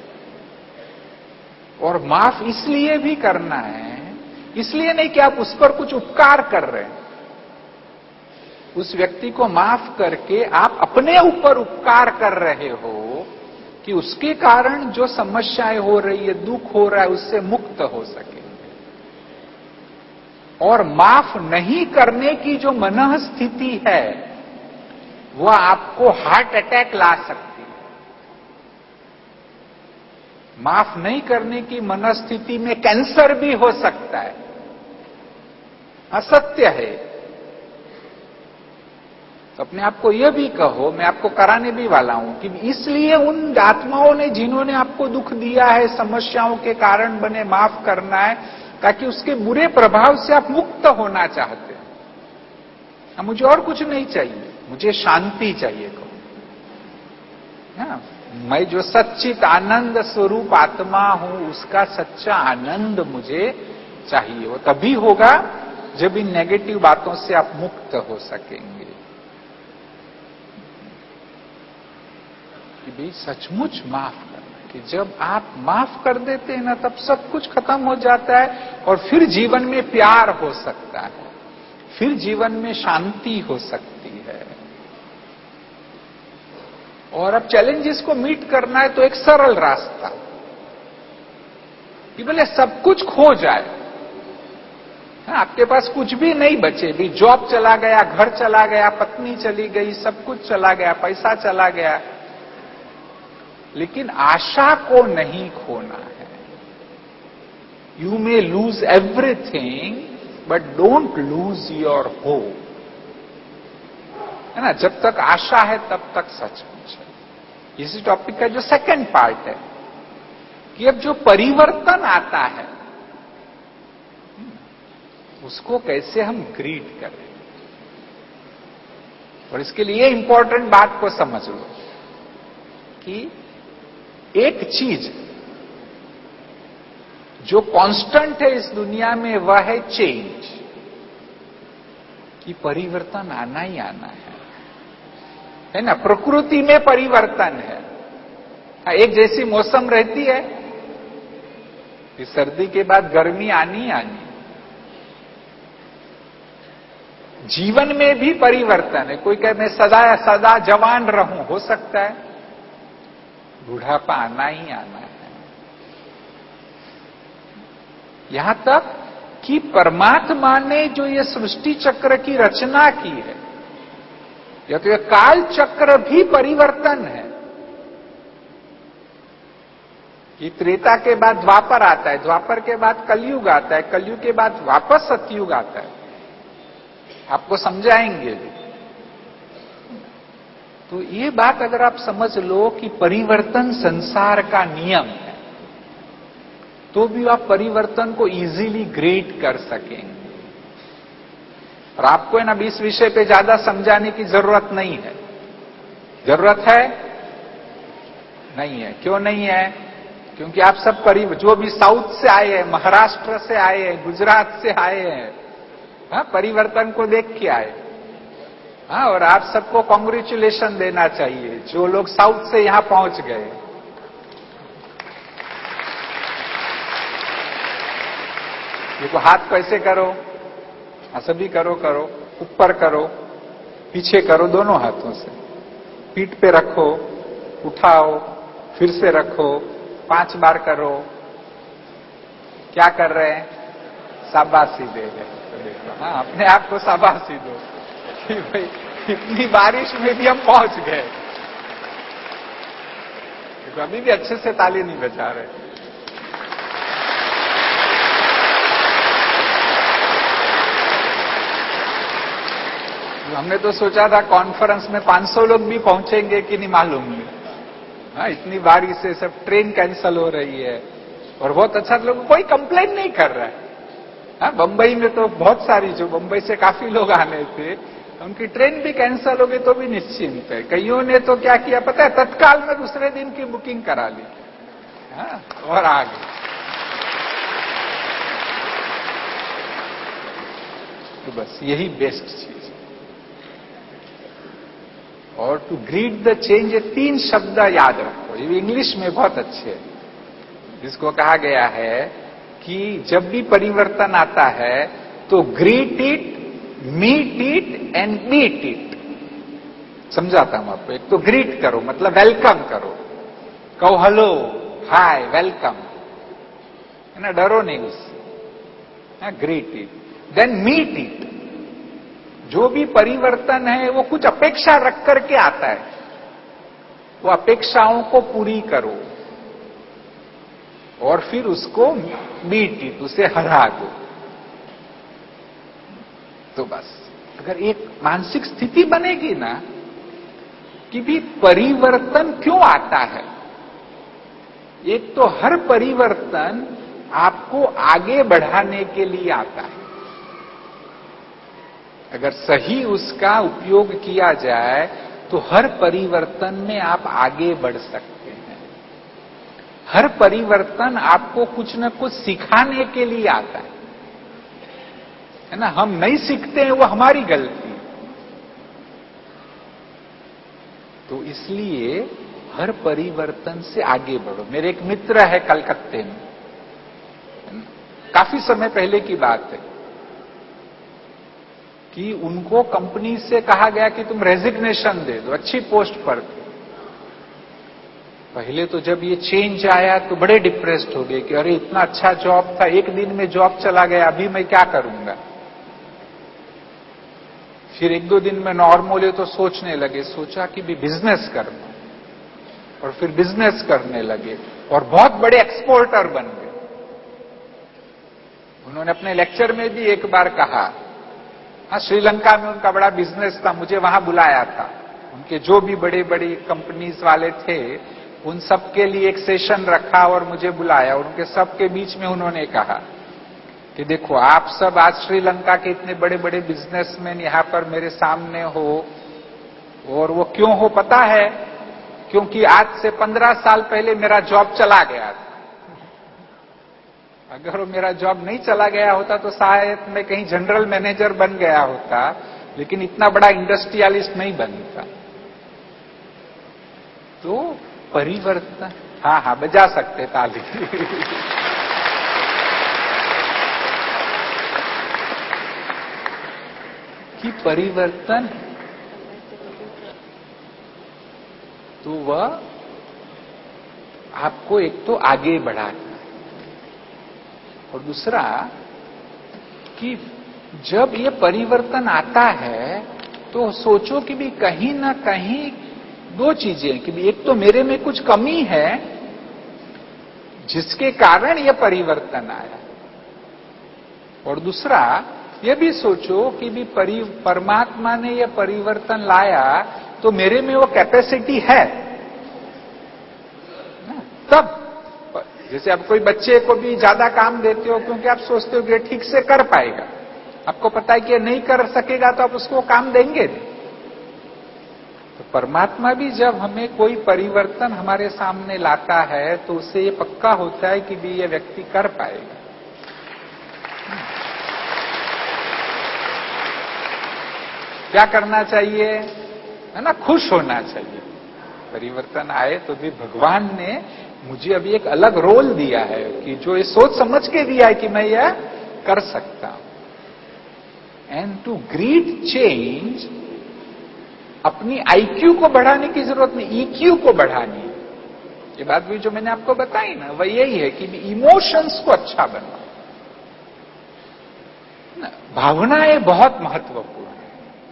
और माफ इसलिए भी करना है, इसलिए नहीं कि आप उस पर कुछ उपकार कर रहे हैं। उस व्यक्ति को माफ करके आप अपने ऊपर उपकार कर रहे हो कि उसके कारण जो समस्याएं हो रही है, दुख हो रहा है, उससे मुक्त हो सके। और माफ नहीं करने की जो मनः स्थिति है, वह आपको हार्ट अटैक ला सकती है। माफ नहीं करने की मनस्थिति में कैंसर भी हो सकता है। असत्य है। तो अपने आप को यह भी कहो, मैं आपको कराने भी वाला हूं कि इसलिए उन आत्माओं ने जिन्होंने आपको दुख दिया है, समस्याओं के कारण बने, माफ करना है, ताकि उसके बुरे प्रभाव से आप मुक्त होना चाहते हैं। अब मुझे और कुछ नहीं चाहिए, मुझे शांति चाहिए। कहो ना, मैं जो सच्चित आनंद स्वरूप आत्मा हूं, उसका सच्चा आनंद मुझे चाहिए। वो तभी होगा जब इन नेगेटिव बातों से आप मुक्त हो सकेंगे। कि भाई सचमुच माफ करना, कि जब आप माफ कर देते हैं ना, तब सब कुछ खत्म हो जाता है और फिर जीवन में प्यार हो सकता है, फिर जीवन में शांति हो सकती है। और अब चैलेंजेस को मीट करना है तो एक सरल रास्ता कि भले सब कुछ खो जाए, हाँ, आपके पास कुछ भी नहीं बचे, भी जॉब चला गया, घर चला गया, पत्नी चली गई, सब कुछ चला गया, पैसा चला गया, लेकिन आशा को नहीं खोना है। You may lose everything but don't lose your hope, है ना। जब तक आशा है तब तक सचमुच है। इसी टॉपिक का जो सेकंड पार्ट है कि अब जो परिवर्तन आता है उसको कैसे हम ग्रीट करें। और इसके लिए इंपॉर्टेंट बात को समझ लो कि एक चीज जो कांस्टेंट है इस दुनिया में, वह है चेंज, कि परिवर्तन आना ही आना है, है ना। प्रकृति में परिवर्तन है। एक जैसी मौसम रहती है कि सर्दी के बाद गर्मी आनी आनी। जीवन में भी परिवर्तन है। कोई कहे मैं सदा सदा जवान रहूं, हो सकता है, बुढ़ापा आना ही आना है। यहां तक कि परमात्मा ने जो ये सृष्टि चक्र की रचना की है, या तो ये काल चक्र भी परिवर्तन है कि त्रेता के बाद द्वापर आता है, द्वापर के बाद कलयुग आता है, कलयुग के बाद वापस सतयुग आता है। आपको समझाएंगे भी। तो ये बात अगर आप समझ लो कि परिवर्तन संसार का नियम है, तो भी आप परिवर्तन को इजीली ग्रेड कर सकेंगे। और आपको है ना इस विषय पे ज्यादा समझाने की जरूरत नहीं है। जरूरत है? नहीं है। क्यों नहीं है? क्योंकि आप सब परि जो भी साउथ से आए हैं, महाराष्ट्र से आए हैं, गुजरात से आए हैं, हाँ, परिवर्तन को देख के आए। हाँ, और आप सबको कॉन्ग्रेचुलेशन देना चाहिए जो लोग साउथ से यहां पहुंच गए। देखो, हाथ कैसे करो? हाँ, सभी करो करो। ऊपर करो, पीछे करो, दोनों हाथों से। पीठ पे रखो, उठाओ, फिर से रखो, पांच बार करो। क्या कर रहे हैं? शाबाशी दे रहे। हाँ, अपने आप को शाबाशी दो कि भाई इतनी बारिश में भी हम पहुंच गए। अभी भी अच्छे से ताली नहीं बजा रहे। हमने तो सोचा था कॉन्फ्रेंस में पांच सौ लोग भी पहुंचेंगे कि नहीं मालूम नहीं। हाँ, इतनी बारिश से सब ट्रेन कैंसिल हो रही है और बहुत अच्छा लोग कोई कंप्लेन नहीं कर रहा है। हाँ, बंबई में तो बहुत सारी, जो बंबई से काफी लोग आने थे, उनकी ट्रेन भी कैंसिल हो गई तो भी निश्चिंत है। कईयों ने तो क्या किया पता है, तत्काल में दूसरे दिन की बुकिंग करा ली। हाँ, और आ गए। तो बस यही बेस्ट चीज। और टू ग्रीट द चेंज, ये तीन शब्द याद रखो, ये इंग्लिश में बहुत अच्छे हैं, जिसको कहा गया है कि जब भी परिवर्तन आता है तो greet it, meet it and beat it. समझाता हूं आपको। एक तो ग्रीट करो, मतलब वेलकम करो, कहो हेलो, हाय, वेलकम, है ना, डरो नहीं उससे। Greet it. Then meet it. जो भी परिवर्तन है वो कुछ अपेक्षा रख करके आता है, वो अपेक्षाओं को पूरी करो और फिर उसको मीट इट, उसे हरा दो। तो बस अगर एक मानसिक स्थिति बनेगी ना कि भी परिवर्तन क्यों आता है। एक तो हर परिवर्तन आपको आगे बढ़ाने के लिए आता है। अगर सही उसका उपयोग किया जाए तो हर परिवर्तन में आप आगे बढ़ सकते हैं। हर परिवर्तन आपको कुछ न कुछ सिखाने के लिए आता है, है ना। हम नहीं सीखते हैं, वो हमारी गलती। तो इसलिए हर परिवर्तन से आगे बढ़ो। मेरे एक मित्र है कलकत्ते में, काफी समय पहले की बात है, कि उनको कंपनी से कहा गया कि तुम रेजिग्नेशन दे दो, अच्छी पोस्ट पर थे। पहले तो जब ये चेंज आया तो बड़े डिप्रेस्ड हो गए कि अरे इतना अच्छा जॉब था, एक दिन में जॉब चला गया, अभी मैं क्या करूंगा। फिर एक दो दिन में नॉर्मल है तो सोचने लगे, सोचा कि भी बिजनेस करना, और फिर बिजनेस करने लगे और बहुत बड़े एक्सपोर्टर बन गए। उन्होंने अपने लेक्चर में भी एक बार कहा, हाँ, श्रीलंका में उनका बड़ा बिजनेस था, मुझे वहां बुलाया था। उनके जो भी बड़े बड़ी कंपनीज वाले थे उन सबके लिए एक सेशन रखा और मुझे बुलाया, और उनके सबके बीच में उन्होंने कहा कि देखो आप सब आज श्रीलंका के इतने बड़े बड़े बिजनेसमैन यहां पर मेरे सामने हो, और वो क्यों हो पता है? क्योंकि आज से पंद्रह साल पहले मेरा जॉब चला गया था। अगर वो मेरा जॉब नहीं चला गया होता तो शायद मैं कहीं जनरल मैनेजर बन गया होता, लेकिन इतना बड़ा इंडस्ट्रियलिस्ट नहीं बनता। तो परिवर्तन, हाँ हाँ बजा सकते ताली। कि परिवर्तन तो वह आपको एक तो आगे बढ़ाता है, और दूसरा कि जब ये परिवर्तन आता है तो सोचो कि भी कहीं ना कहीं दो चीजें कि भी एक तो मेरे में कुछ कमी है जिसके कारण यह परिवर्तन आया, और दूसरा यह भी सोचो कि भी परि परमात्मा ने यह परिवर्तन लाया तो मेरे में वो कैपेसिटी है ना? तब जैसे आप कोई बच्चे को भी ज्यादा काम देते हो क्योंकि आप सोचते हो कि ठीक से कर पाएगा, आपको पता है कि ये नहीं कर सकेगा तो आप उसको काम देंगे नहीं। तो परमात्मा भी जब हमें कोई परिवर्तन हमारे सामने लाता है तो उससे ये पक्का होता है कि भी ये व्यक्ति कर पाएगा। क्या करना चाहिए, है ना? खुश होना चाहिए। परिवर्तन आए तो भी भगवान ने मुझे अभी एक अलग रोल दिया है कि जो ये सोच समझ के दिया है कि मैं यह कर सकता हूं। एंड टू ग्रीट चेंज, अपनी आईक्यू को बढ़ाने की जरूरत नहीं, ईक्यू को बढ़ानी है। ये बात भी जो मैंने आपको बताई ना, वह यही है कि इमोशंस को अच्छा बनाओ। भावनाएं बहुत महत्वपूर्ण है,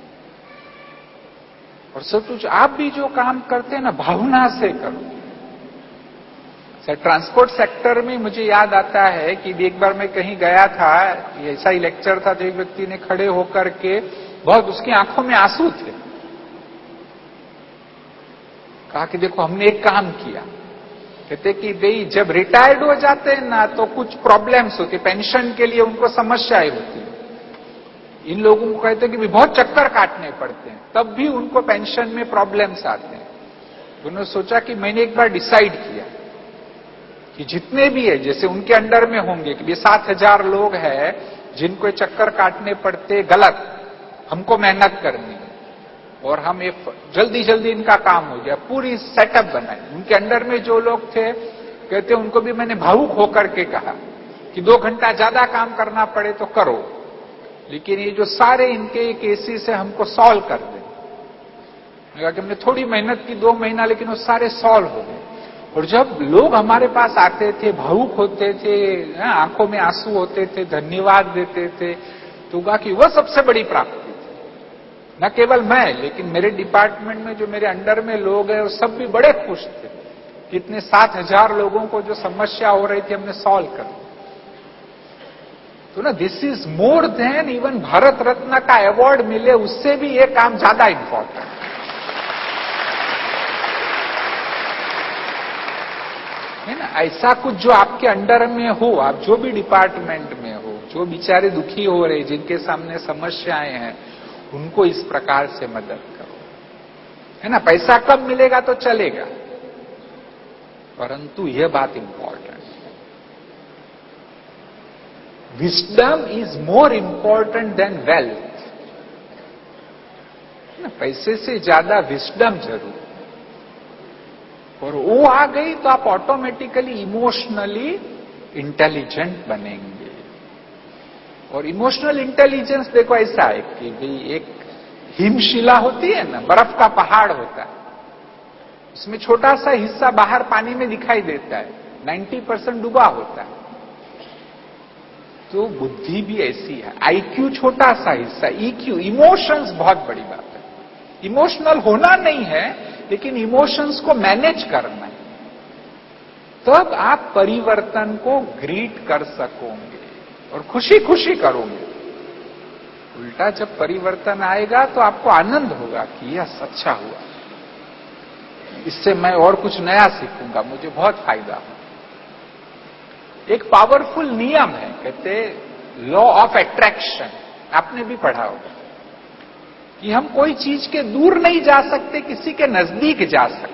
और सब कुछ आप भी जो काम करते हैं ना भावना से करो। सर ट्रांसपोर्ट सेक्टर में मुझे याद आता है कि एक बार मैं कहीं गया था, ऐसा ही लेक्चर था, तो एक व्यक्ति ने खड़े होकर के बहुत, उसकी आंखों में आंसू थे, कहा कि देखो हमने एक काम किया। कहते कि भाई जब रिटायर्ड हो जाते हैं ना तो कुछ प्रॉब्लम्स होती, पेंशन के लिए उनको समस्याएं होती है। इन लोगों को कहते हैं कि बहुत चक्कर काटने पड़ते हैं, तब भी उनको पेंशन में प्रॉब्लम्स आते हैं। उन्होंने सोचा कि मैंने एक बार डिसाइड किया कि जितने भी है, जैसे उनके अंडर में होंगे कि सात हजार लोग हैं जिनको चक्कर काटने पड़ते, गलत, हमको मेहनत करनी और हम ये जल्दी जल्दी इनका काम हो गया, पूरी सेटअप बनाई। उनके अंडर में जो लोग थे, कहते उनको भी मैंने भावुक होकर के कहा कि दो घंटा ज्यादा काम करना पड़े तो करो, लेकिन ये जो सारे इनके केसेस है हमको सॉल्व कर दे। मैंने कहा कि हमने थोड़ी मेहनत की, दो महीना, लेकिन वो सारे सॉल्व हो गए। और जब लोग हमारे पास आते थे, भावुक होते थे, आंखों में आंसू होते थे, धन्यवाद देते थे, तो कहा कि वह सबसे बड़ी प्राप्ति थी। न केवल मैं, लेकिन मेरे डिपार्टमेंट में जो मेरे अंडर में लोग हैं वो सब भी बड़े खुश थे कि इतने सात हजार लोगों को जो समस्या हो रही थी हमने सॉल्व कर दी। तो ना, this is more than even Bharat Ratna का अवार्ड मिले, उससे भी ये काम ज्यादा इंपॉर्टेंट है ना। ऐसा कुछ जो आपके अंडर में हो, आप जो भी डिपार्टमेंट में हो, जो बेचारे दुखी हो रहे, जिनके सामने समस्याएं हैं, उनको इस प्रकार से मदद करो, है ना। पैसा कब मिलेगा तो चलेगा, परंतु यह बात इंपॉर्टेंट है। Wisdom is more important than wealth. पैसे से ज्यादा विजडम जरूर, और वो आ गई तो आप ऑटोमेटिकली इमोशनली इंटेलिजेंट बनेंगे। और इमोशनल इंटेलिजेंस देखो ऐसा है कि भाई एक हिमशिला होती है ना, बर्फ का पहाड़ होता है, उसमें छोटा सा हिस्सा बाहर पानी में दिखाई देता है, नब्बे परसेंट डूबा होता है। तो बुद्धि भी ऐसी है, आईक्यू छोटा सा हिस्सा, ईक्यू, इमोशंस बहुत बड़ी बात है। इमोशनल होना नहीं है, लेकिन इमोशंस को मैनेज करना है, तब आप परिवर्तन को ग्रीट कर सकोगे और खुशी खुशी करोगे। उल्टा जब परिवर्तन आएगा तो आपको आनंद होगा कि यह अच्छा हुआ, इससे मैं और कुछ नया सीखूंगा, मुझे बहुत फायदा हो। एक पावरफुल नियम है, कहते लॉ ऑफ अट्रैक्शन, आपने भी पढ़ा होगा कि हम कोई चीज के दूर नहीं जा सकते, किसी के नजदीक जा सकते।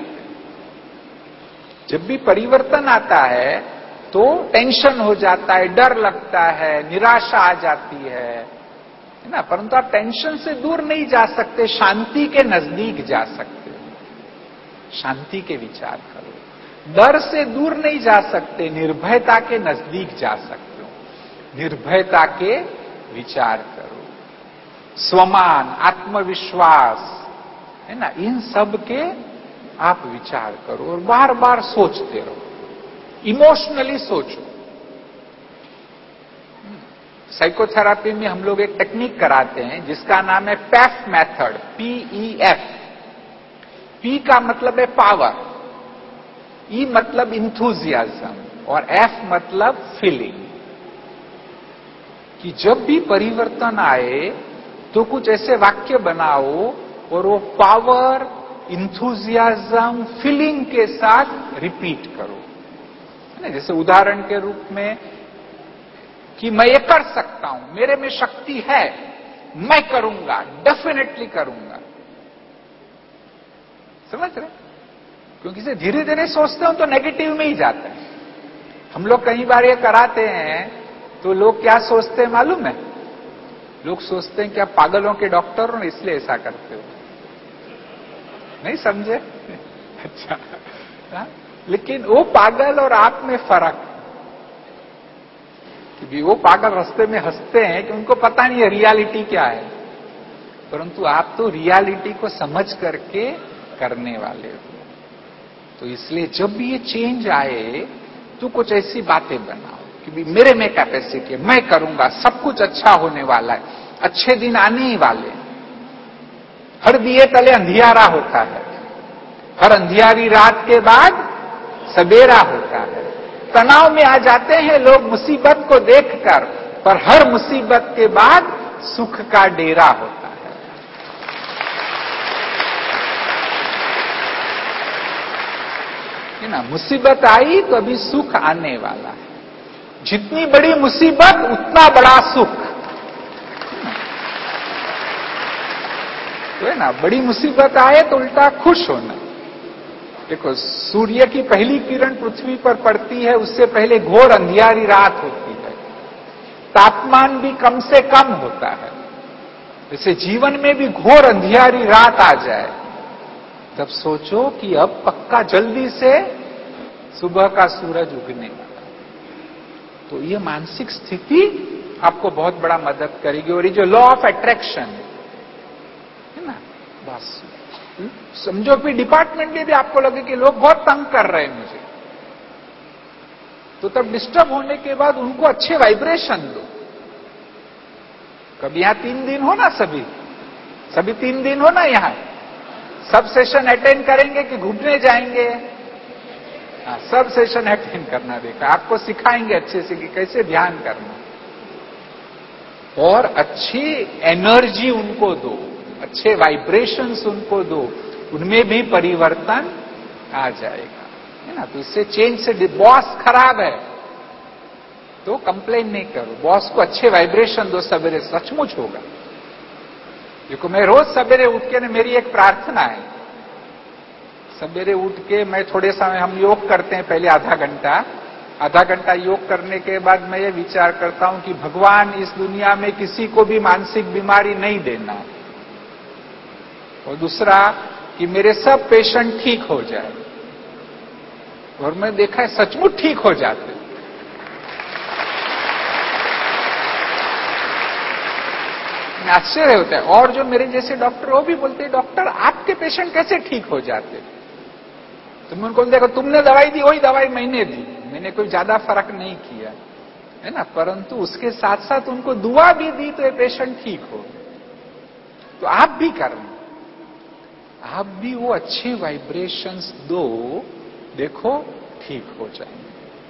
जब भी परिवर्तन आता है तो टेंशन हो जाता है, डर लगता है, निराशा आ जाती है, है ना। परंतु आप टेंशन से दूर नहीं जा सकते, शांति के नजदीक जा सकते हो। शांति के विचार करो। डर से दूर नहीं जा सकते, निर्भयता के नजदीक जा सकते हो। निर्भयता के विचार करो। स्वमान, आत्मविश्वास, है ना, इन सब के आप विचार करो और बार बार सोचते रहो, इमोशनली सोचो। साइकोथेरेपी में हम लोग एक टेक्निक कराते हैं जिसका नाम है PEF method, P E F. P का मतलब है पावर, ई मतलब इंथुजियाज्म और एफ मतलब फीलिंग। कि जब भी परिवर्तन आए तो कुछ ऐसे वाक्य बनाओ और वो पावर, इंथुजियाज्म, फीलिंग के साथ रिपीट करो। जैसे उदाहरण के रूप में कि मैं ये कर सकता हूं, मेरे में शक्ति है, मैं करूंगा, डेफिनेटली करूंगा। समझ रहे? क्योंकि से धीरे धीरे सोचते हो तो नेगेटिव में ही जाते हैं। हम लोग कई बार ये कराते हैं तो लोग क्या सोचते हैं मालूम है? लोग सोचते हैं कि आप पागलों के डॉक्टर हो इसलिए ऐसा करते हो। नहीं समझे? अच्छा, हा? लेकिन वो पागल और आप में फर्क, क्योंकि वो पागल रास्ते में हंसते हैं कि उनको पता नहीं है रियलिटी क्या है, परंतु आप तो रियलिटी को समझ करके करने वाले हो। तो इसलिए जब भी ये चेंज आए तो कुछ ऐसी बातें बनाओ कि मेरे में कैपेसिटी है, मैं करूंगा, सब कुछ अच्छा होने वाला है, अच्छे दिन आने ही वाले। हर दिए तले अंधियारा होता है, हर अंधियारी रात के बाद सवेरा होता है। तनाव में आ जाते हैं लोग मुसीबत को देखकर, पर हर मुसीबत के बाद सुख का डेरा होता है। है ना? मुसीबत आई तो अभी सुख आने वाला है। जितनी बड़ी मुसीबत उतना बड़ा सुख। तो है ना, बड़ी मुसीबत आए तो उल्टा खुश होना। देखो, सूर्य की पहली किरण पृथ्वी पर पड़ती है, उससे पहले घोर अंधियारी रात होती है, तापमान भी कम से कम होता है। जैसे जीवन में भी घोर अंधियारी रात आ जाए तब सोचो कि अब पक्का जल्दी से सुबह का सूरज उगने वाला। तो ये मानसिक स्थिति आपको बहुत बड़ा मदद करेगी। और ये जो लॉ ऑफ अट्रैक्शन है ना, बस समझो कि डिपार्टमेंट में भी आपको लगे कि लोग बहुत तंग कर रहे हैं मुझे, तो तब डिस्टर्ब होने के बाद उनको अच्छे वाइब्रेशन दो। कभी यहां तीन दिन हो ना, सभी सभी तीन दिन हो ना यहां, सब सेशन अटेंड करेंगे कि घूमने जाएंगे? हाँ, सब सेशन अटेंड करना। देखा, आपको सिखाएंगे अच्छे से कि कैसे ध्यान करना, और अच्छी एनर्जी उनको दो, अच्छे वाइब्रेशंस उनको दो, उनमें भी परिवर्तन आ जाएगा। है ना? तो इससे चेंज से, बॉस खराब है तो कंप्लेन नहीं करो, बॉस को अच्छे वाइब्रेशन दो, सवेरे सचमुच होगा। देखो, मैं रोज सवेरे उठ के ना, मेरी एक प्रार्थना है, सवेरे उठ के मैं थोड़े समय, हम योग करते हैं पहले आधा घंटा, आधा घंटा योग करने के बाद मैं ये विचार करता हूं कि भगवान इस दुनिया में किसी को भी मानसिक बीमारी नहीं देना, और दूसरा कि मेरे सब पेशेंट ठीक हो जाए। और मैं देखा है सचमुच ठीक हो जाते। आश्चर्य होता है। और जो मेरे जैसे डॉक्टर, वो भी बोलते हैं डॉक्टर आपके पेशेंट कैसे ठीक हो जाते? तो मैं उनको देखो, तुमने दवाई दी वही दवाई मैंने दी, मैंने कोई ज्यादा फर्क नहीं किया, है ना, परंतु उसके साथ साथ उनको दुआ भी दी तो ये पेशेंट ठीक हो। तो आप भी करना, आप भी वो अच्छे वाइब्रेशंस दो, देखो ठीक हो जाएंगे।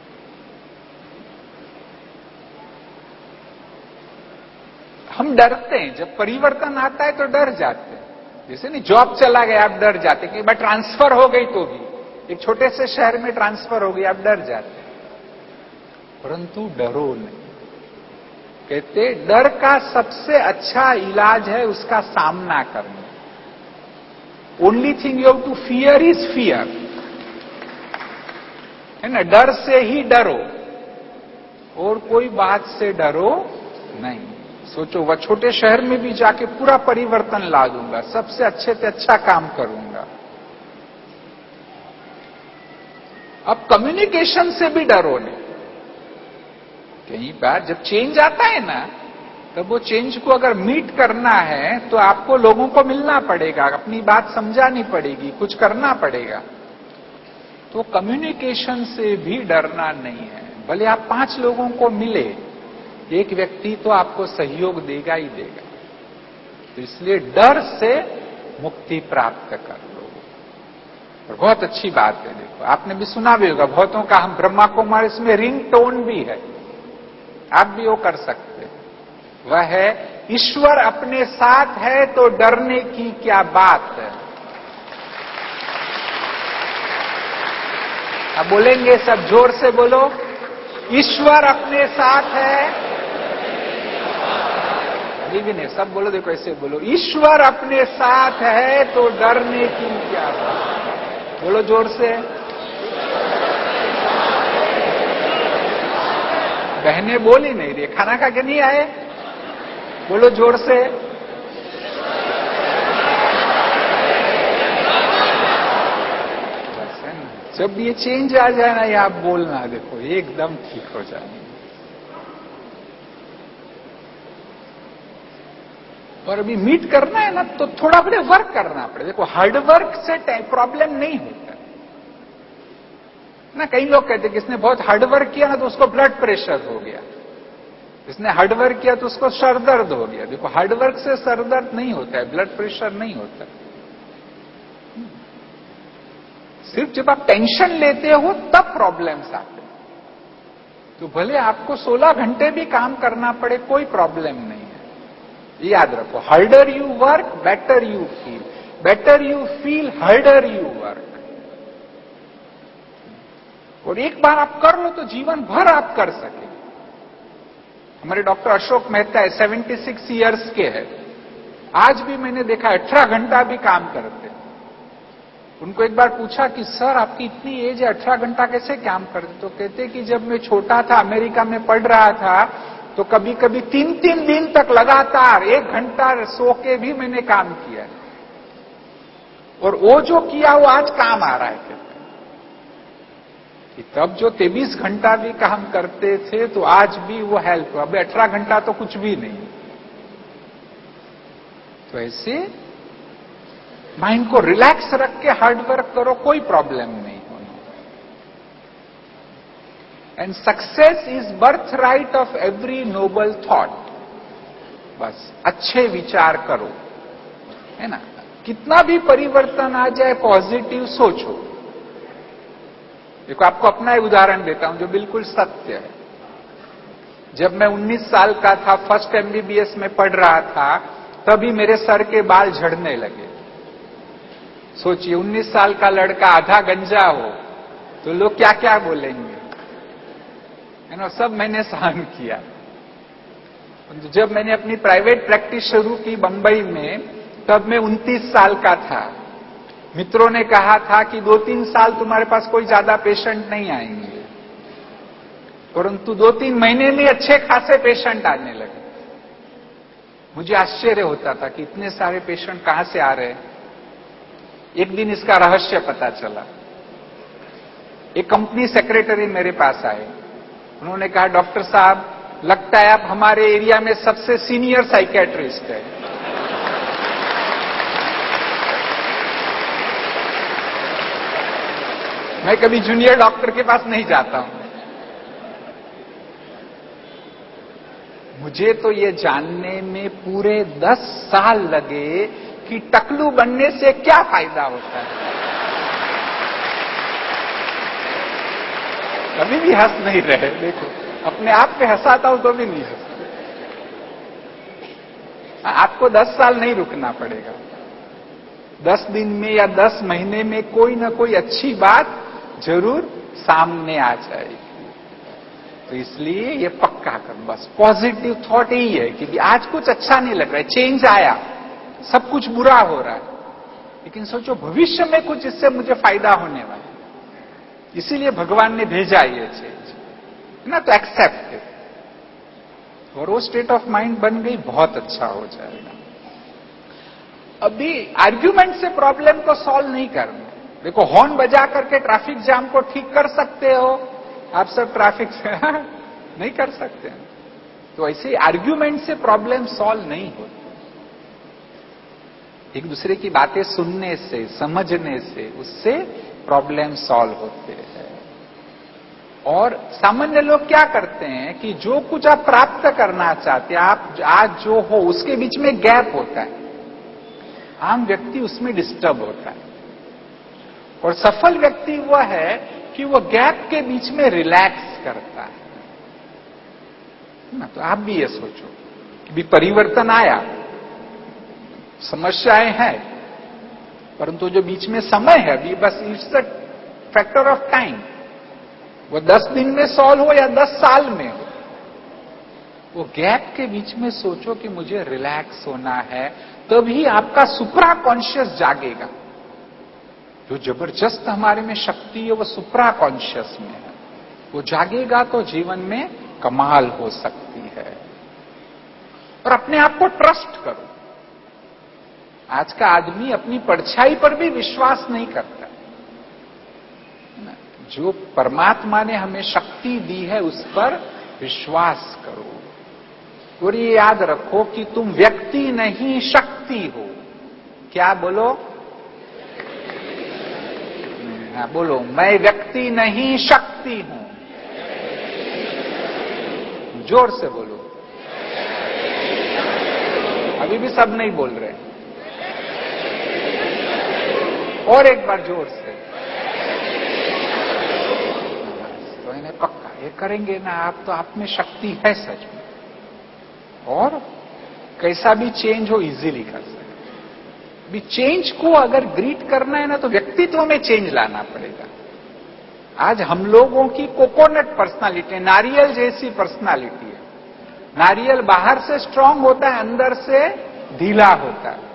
हम डरते हैं, जब परिवर्तन आता है तो डर जाते हैं। जैसे नहीं, जॉब चला गया आप डर जाते, कि भाई ट्रांसफर हो गई तो भी, एक छोटे से शहर में ट्रांसफर हो गई आप डर जाते, परंतु डरो नहीं। कहते डर का सबसे अच्छा इलाज है उसका सामना करना। Only thing you have to fear is fear, है ना, डर से ही डरो और कोई बात से डरो नहीं। सोचो, वह छोटे शहर में भी जाके पूरा परिवर्तन ला दूंगा, सबसे अच्छे से अच्छा काम करूंगा। अब कम्युनिकेशन से भी डरो नहीं। कई बार जब चेंज आता है ना, तब वो चेंज को अगर मीट करना है तो आपको लोगों को मिलना पड़ेगा, अपनी बात समझानी पड़ेगी, कुछ करना पड़ेगा। तो कम्युनिकेशन से भी डरना नहीं है। भले आप पांच लोगों को मिले, एक व्यक्ति तो आपको सहयोग देगा ही देगा। तो इसलिए डर से मुक्ति प्राप्त कर लो। और बहुत अच्छी बात है, देखो आपने भी सुना भी होगा, बहुतों का हम ब्रह्मा कुमार, इसमें रिंग टोन भी है, आप भी वो कर सकते हैं। वह है, ईश्वर अपने साथ है तो डरने की क्या बात है। अब बोलेंगे सब, जोर से बोलो, ईश्वर अपने साथ है। अभी भी नहीं, सब बोलो, देखो ऐसे बोलो, ईश्वर अपने साथ है तो डरने की क्या बात। बोलो जोर से। बहनें बोल ही नहीं रही, खाना खा के नहीं आए, बोलो जोर से। बस है ना, जब ये चेंज आ जाए ना, ये आप बोलना, देखो एकदम ठीक हो जाएंगे। और अभी मीट करना है ना, तो थोड़ा बड़े वर्क करना पड़े। देखो हार्ड वर्क से प्रॉब्लम नहीं होता ना। कई लोग कहते हैं कि इसने बहुत हार्ड वर्क किया ना तो उसको ब्लड प्रेशर हो गया, इसने हार्ड वर्क किया तो उसको सर दर्द हो गया। देखो हार्ड वर्क से सर दर्द नहीं होता है, ब्लड प्रेशर नहीं होता। सिर्फ जब आप टेंशन लेते हो तब प्रॉब्लम्स आते हैं। तो भले आपको सोलह घंटे भी काम करना पड़े, कोई प्रॉब्लम नहीं है। याद रखो, harder you work better you feel, better you feel harder you work. और एक बार आप कर लो तो जीवन भर आप कर सके। हमारे डॉक्टर अशोक मेहता है, छिहत्तर इयर्स के हैं, आज भी मैंने देखा अठारह घंटा भी काम करते। उनको एक बार पूछा कि सर आपकी इतनी एज है, अठारह घंटा कैसे काम करते? तो कहते कि जब मैं छोटा था, अमेरिका में पढ़ रहा था, तो कभी कभी तीन तीन दिन तक लगातार एक घंटा सो के भी मैंने काम किया, और वो जो किया वो आज काम आ रहा है। कि तब जो तेईस घंटा भी काम करते थे तो आज भी वो हेल्प हुआ, अभी अठारह घंटा तो कुछ भी नहीं। तो ऐसे माइंड को रिलैक्स रख के हार्ड वर्क करो, कोई प्रॉब्लम नहीं होनी। And success is birthright of every noble thought. बस अच्छे विचार करो, है ना। कितना भी परिवर्तन आ जाए, पॉजिटिव सोचो। देखो आपको अपना एक उदाहरण देता हूं जो बिल्कुल सत्य है। जब मैं उन्नीस साल का था, फर्स्ट एमबीबीएस में पढ़ रहा था, तभी मेरे सर के बाल झड़ने लगे। सोचिए, उन्नीस साल का लड़का आधा गंजा हो तो लोग क्या क्या बोलेंगे, है ना। सब मैंने सहन किया। जब मैंने अपनी प्राइवेट प्रैक्टिस शुरू की बंबई में, तब मैं उनतीस साल का था। मित्रों ने कहा था कि दो तीन साल तुम्हारे पास कोई ज्यादा पेशेंट नहीं आएंगे, परंतु दो तीन महीने में अच्छे खासे पेशेंट आने लगे। मुझे आश्चर्य होता था कि इतने सारे पेशेंट कहां से आ रहे हैं। एक दिन इसका रहस्य पता चला। एक कंपनी सेक्रेटरी मेरे पास आए, उन्होंने कहा डॉक्टर साहब, लगता है आप हमारे एरिया में सबसे सीनियर साइकियाट्रिस्ट है। मैं कभी जूनियर डॉक्टर के पास नहीं जाता हूं। मुझे तो ये जानने में पूरे दस साल लगे कि टकलू बनने से क्या फायदा होता है। कभी भी हंस नहीं रहे, देखो अपने आप पे हंसाता हूं तो भी नहीं हंसता। आपको दस साल नहीं रुकना पड़ेगा, दस दिन में या दस महीने में कोई ना कोई अच्छी बात जरूर सामने आ जाएगी। तो इसलिए ये पक्का कर, बस पॉजिटिव थॉट यही है कि आज कुछ अच्छा नहीं लग रहा है, चेंज आया, सब कुछ बुरा हो रहा है, लेकिन सोचो भविष्य में कुछ इससे मुझे फायदा होने वाला है, इसीलिए भगवान ने भेजा ये चेंज, है ना। तो एक्सेप्ट इट, और वो स्टेट ऑफ माइंड बन गई, बहुत अच्छा हो जाएगा। अभी आर्ग्यूमेंट से प्रॉब्लम को सॉल्व नहीं करना। देखो हॉर्न बजा करके ट्रैफिक जाम को ठीक कर सकते हो आप, सब ट्रैफिक से नहीं कर सकते। तो ऐसे आर्ग्यूमेंट से प्रॉब्लम सॉल्व नहीं होती। एक दूसरे की बातें सुनने से, समझने से, उससे प्रॉब्लम सॉल्व होते हैं। और सामान्य लोग क्या करते हैं कि जो कुछ आप प्राप्त करना चाहते हैं, आप आज जो हो उसके बीच में गैप होता है, आम व्यक्ति उसमें डिस्टर्ब होता है। और सफल व्यक्ति वह है कि वो गैप के बीच में रिलैक्स करता है ना। तो आप भी ये सोचो कि भी परिवर्तन आया, समस्याएं हैं, परंतु जो बीच में समय है अभी, बस it's a factor of time, वो दस दिन में सॉल्व हो या दस साल में हो, वो गैप के बीच में सोचो कि मुझे रिलैक्स होना है, तभी आपका सुप्रा कॉन्शियस जागेगा। जो जबरदस्त हमारे में शक्ति है वो सुप्रा कॉन्शियस में है, वो जागेगा तो जीवन में कमाल हो सकती है। और अपने आप को ट्रस्ट करो। आज का आदमी अपनी परछाई पर भी विश्वास नहीं करता। जो परमात्मा ने हमें शक्ति दी है उस पर विश्वास करो। और ये याद रखो कि तुम व्यक्ति नहीं शक्ति हो। क्या बोलो? हाँ बोलो, मैं व्यक्ति नहीं शक्ति हूं। जोर से बोलो। अभी भी सब नहीं बोल रहे। और एक बार जोर से। तो इन्हें पक्का ये करेंगे ना आप, तो आप में शक्ति है सच में, और कैसा भी चेंज हो इजीली कर सकते। भी चेंज को अगर ग्रीट करना है ना, तो व्यक्तित्व में चेंज लाना पड़ेगा। आज हम लोगों की कोकोनट पर्सनालिटी, नारियल जैसी पर्सनालिटी है। नारियल बाहर से स्ट्रांग होता है, अंदर से ढीला होता है।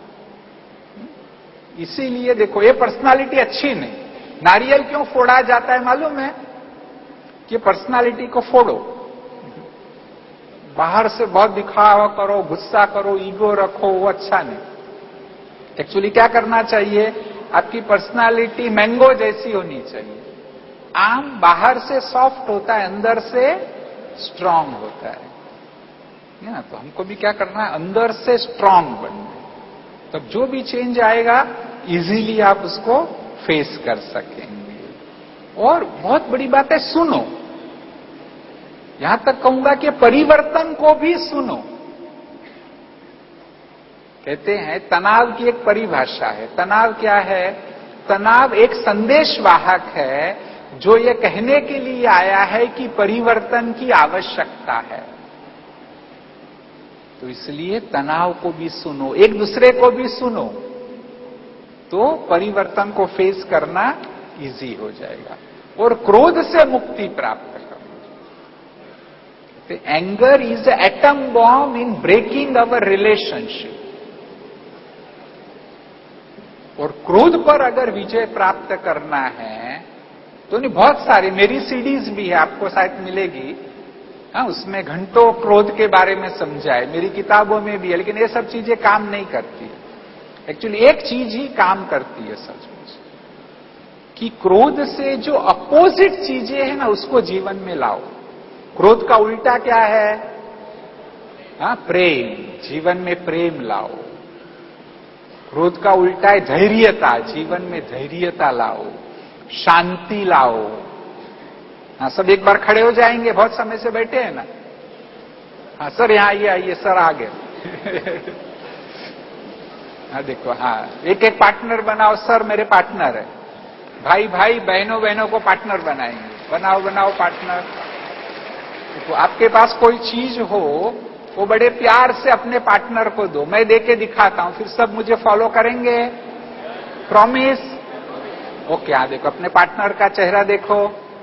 इसीलिए देखो, ये पर्सनालिटी अच्छी नहीं। नारियल क्यों फोड़ा जाता है मालूम है? कि पर्सनालिटी को फोड़ो, बाहर से बहुत दिखावा करो, गुस्सा करो, ईगो रखो, वो अच्छा नहीं। एक्चुअली क्या करना चाहिए? आपकी पर्सनालिटी मैंगो जैसी होनी चाहिए। आम बाहर से सॉफ्ट होता है, अंदर से स्ट्रांग होता है ना। तो हमको भी क्या करना है? अंदर से स्ट्रांग बनना। तब जो भी चेंज आएगा इजीली आप उसको फेस कर सकेंगे। और बहुत बड़ी बात है, सुनो। यहां तक कहूंगा कि परिवर्तन को भी सुनो। कहते हैं तनाव की एक परिभाषा है। तनाव क्या है? तनाव एक संदेशवाहक है जो ये कहने के लिए आया है कि परिवर्तन की आवश्यकता है। तो इसलिए तनाव को भी सुनो, एक दूसरे को भी सुनो, तो परिवर्तन को फेस करना इजी हो जाएगा। और क्रोध से मुक्ति प्राप्त करो। Anger is a atom bomb in breaking our relationship. और क्रोध पर अगर विजय प्राप्त करना है तो नहीं, बहुत सारी मेरी सीडीज भी है, आपको शायद मिलेगी। हाँ, उसमें घंटों क्रोध के बारे में समझा है, मेरी किताबों में भी है। लेकिन ये सब चीजें काम नहीं करती है। एक्चुअली एक चीज ही काम करती है सचमुच, कि क्रोध से जो अपोजिट चीजें हैं ना, उसको जीवन में लाओ। क्रोध का उल्टा क्या है? हाँ, प्रेम। जीवन में प्रेम लाओ। क्रोध का उल्टा है धैर्यता। जीवन में धैर्यता लाओ, शांति लाओ। हाँ, सब एक बार खड़े हो जाएंगे, बहुत समय से बैठे हैं ना। हाँ सर, यहां आइए, आइए सर, आ गए। हाँ देखो, हाँ एक एक पार्टनर बनाओ। सर मेरे पार्टनर है। भाई भाई, बहनों बहनों को पार्टनर बनाएंगे। बनाओ बनाओ पार्टनर। तो आपके पास कोई चीज हो, वो बड़े प्यार से अपने पार्टनर को दो। मैं दे के दिखाता हूं, फिर सब मुझे फॉलो करेंगे। प्रॉमिस? ओके। हाँ देखो, अपने पार्टनर का चेहरा देखो।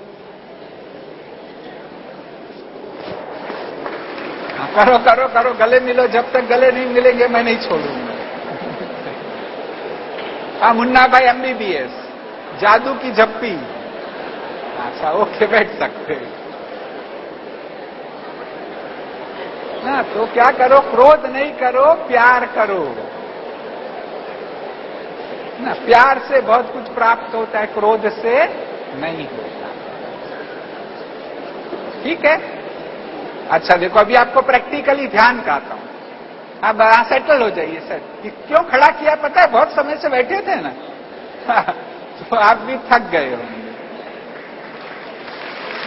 हाँ, करो करो करो, गले मिलो। जब तक गले नहीं मिलेंगे मैं नहीं छोड़ूंगा। हाँ, मुन्ना भाई एमबीबीएस, जादू की झप्पी। अच्छा ओके, बैठ सकते ना। तो क्या करो? क्रोध नहीं करो, प्यार करो ना। प्यार से बहुत कुछ प्राप्त होता है, क्रोध से नहीं होता। ठीक है? अच्छा देखो, अभी आपको प्रैक्टिकली ध्यान कराता हूं। आप वहां सेटल हो जाइए। सर क्यों खड़ा किया पता है? बहुत समय से बैठे थे ना। तो आप भी थक गए होंगे।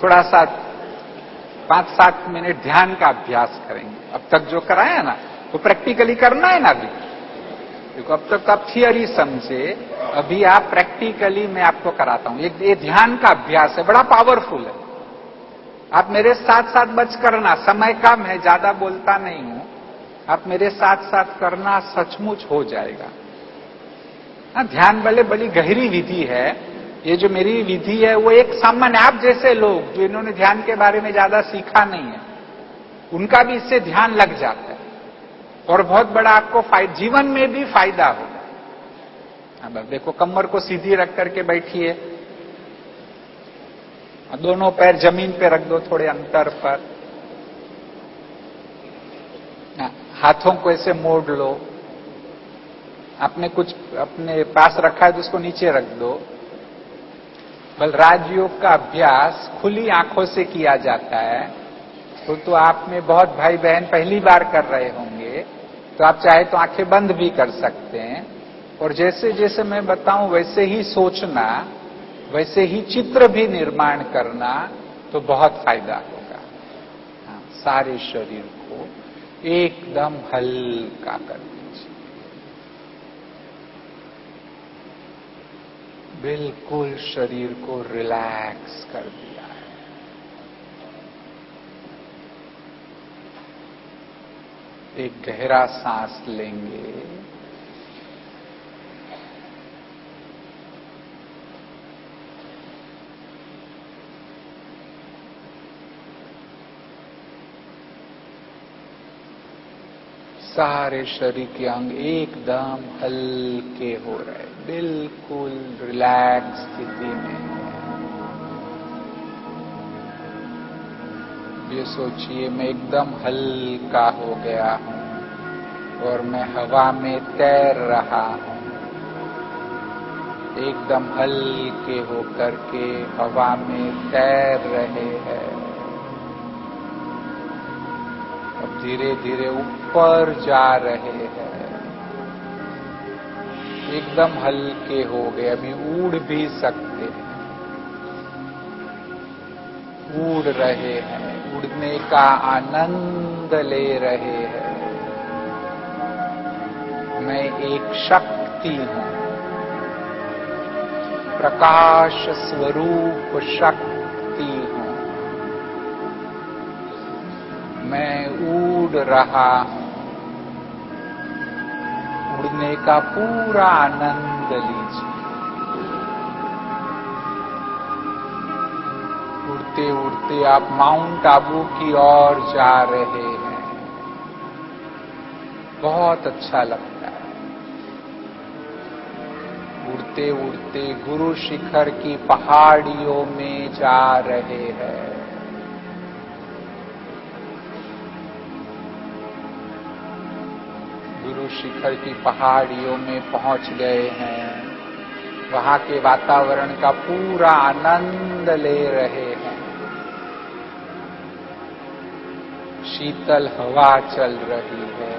थोड़ा सा पांच सात मिनट ध्यान का अभ्यास करेंगे। अब तक जो कराया ना वो प्रैक्टिकली करना है ना। अभी देखो, अब तक आप थियरी समझे, अभी आप प्रैक्टिकली मैं आपको कराता हूं। एक ये ध्यान का अभ्यास है, बड़ा पावरफुल है। आप मेरे साथ साथ बच करना, समय का मैं ज्यादा बोलता नहीं हूं, आप मेरे साथ साथ करना, सचमुच हो जाएगा। हाँ, ध्यान भले बड़ी गहरी विधि है। ये जो मेरी विधि है वो एक सामान्य आप जैसे लोग जो इन्होंने ध्यान के बारे में ज्यादा सीखा नहीं है, उनका भी इससे ध्यान लग जाता है और बहुत बड़ा आपको फायदा, जीवन में भी फायदा होगा। अब देखो, कमर को सीधी रख करके बैठिए, दोनों पैर जमीन पे रख दो थोड़े अंतर पर, हाथों को ऐसे मोड़ लो। आपने कुछ अपने पास रखा है तो उसको नीचे रख दो। बल राजयोग का अभ्यास खुली आंखों से किया जाता है, तो, तो आप में बहुत भाई बहन पहली बार कर रहे होंगे, तो आप चाहे तो आंखें बंद भी कर सकते हैं और जैसे जैसे मैं बताऊं वैसे ही सोचना, वैसे ही चित्र भी निर्माण करना, तो बहुत फायदा होगा। हाँ, सारे शरीर को एकदम हल्का कर दीजिए, बिल्कुल शरीर को रिलैक्स कर दिया है। एक गहरा सांस लेंगे, सारे शरीर के अंग एकदम हल्के हो रहे, बिल्कुल रिलैक्स स्थिति में। ये सोचिए, मैं एकदम हल्का हो गया हूं और मैं हवा में तैर रहा हूं। एकदम हल्के होकर के हवा में तैर रहे हैं। अब धीरे धीरे ऊपर जा रहे हैं, एकदम हल्के हो गए, अभी उड़ भी सकते हैं, उड़ रहे हैं, उड़ने का आनंद ले रहे हैं। मैं एक शक्ति हूं, प्रकाश स्वरूप शक्ति हूं, मैं उड़ रहा हूं। उड़ने का पूरा आनंद लीजिए। उड़ते उड़ते आप माउंट आबू की ओर जा रहे हैं, बहुत अच्छा लगता है। उड़ते उड़ते गुरु शिखर की पहाड़ियों में जा रहे हैं। गुरु शिखर की पहाड़ियों में पहुंच गए हैं, वहां के वातावरण का पूरा आनंद ले रहे हैं। शीतल हवा चल रही है,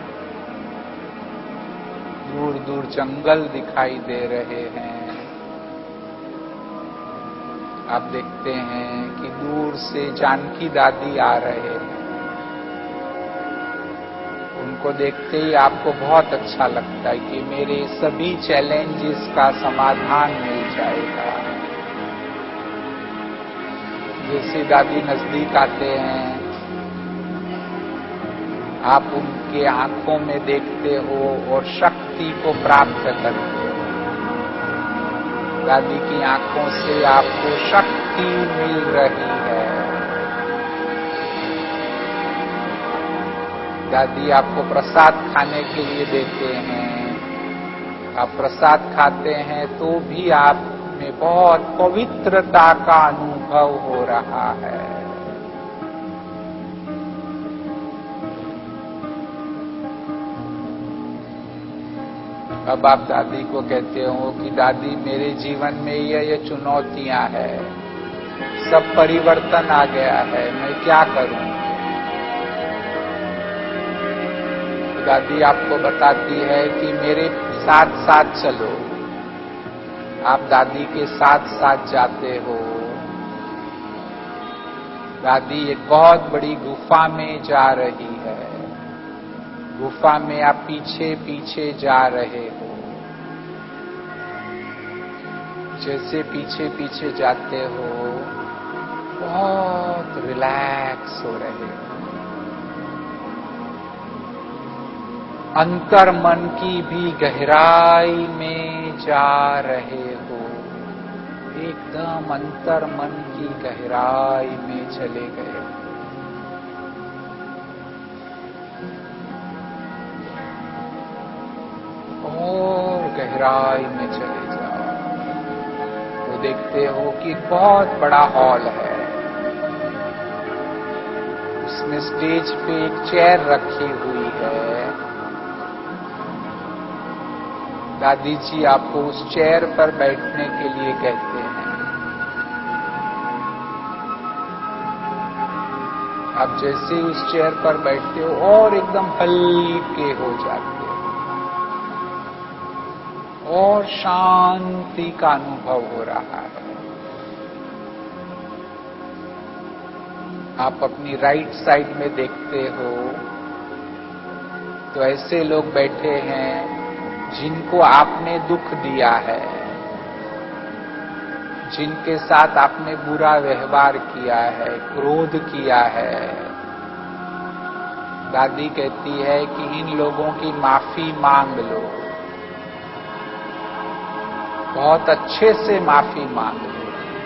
दूर दूर जंगल दिखाई दे रहे हैं। आप देखते हैं कि दूर से जानकी दादी आ रहे हैं। उनको देखते ही आपको बहुत अच्छा लगता है कि मेरे सभी चैलेंजेस का समाधान मिल जाएगा। जैसे दादी नजदीक आते हैं, आप उनके आंखों में देखते हो और शक्ति को प्राप्त करते हो। दादी की आंखों से आपको शक्ति मिल रही है। दादी आपको प्रसाद खाने के लिए देते हैं। आप प्रसाद खाते हैं तो भी आप में बहुत पवित्रता का अनुभव हो रहा है। अब आप दादी को कहते हो कि दादी मेरे जीवन में ये ये चुनौतियां हैं, सब परिवर्तन आ गया है, मैं क्या करूं? तो दादी आपको बताती है कि मेरे साथ साथ चलो। आप दादी के साथ साथ जाते हो दादी एक बहुत बड़ी गुफा में जा रही है। गुफा में आप पीछे पीछे जा रहे हो। जैसे पीछे पीछे जाते हो बहुत रिलैक्स हो रहे हो। अंतर मन की भी गहराई में जा रहे हो। एकदम अंतर मन की गहराई में चले गए। और गहराई में चले जाओ तो देखते हो कि बहुत बड़ा हॉल है। उसमें स्टेज पे एक चेयर रखी हुई है। दादी जी आपको उस चेयर पर बैठने के लिए कहते हैं। आप जैसे ही उस चेयर पर बैठते हो और एकदम हल्के हो जाते हो और शांति का अनुभव हो रहा है। आप अपनी राइट साइड में देखते हो तो ऐसे लोग बैठे हैं जिनको आपने दुख दिया है, जिनके साथ आपने बुरा व्यवहार किया है, क्रोध किया है। दादी कहती है कि इन लोगों की माफी मांग लो, बहुत अच्छे से माफी मांग लो।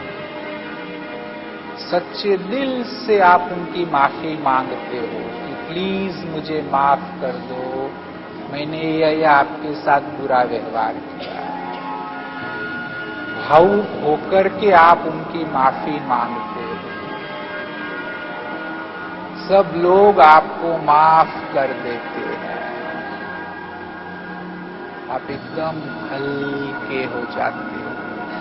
सच्चे दिल से आप उनकी माफी मांगते हो कि प्लीज मुझे माफ कर दो, मैंने यह आपके साथ बुरा व्यवहार किया। भावुक होकर के आप उनकी माफी मांगते हो। सब लोग आपको माफ कर देते हैं। आप एकदम हल्के हो जाते हो।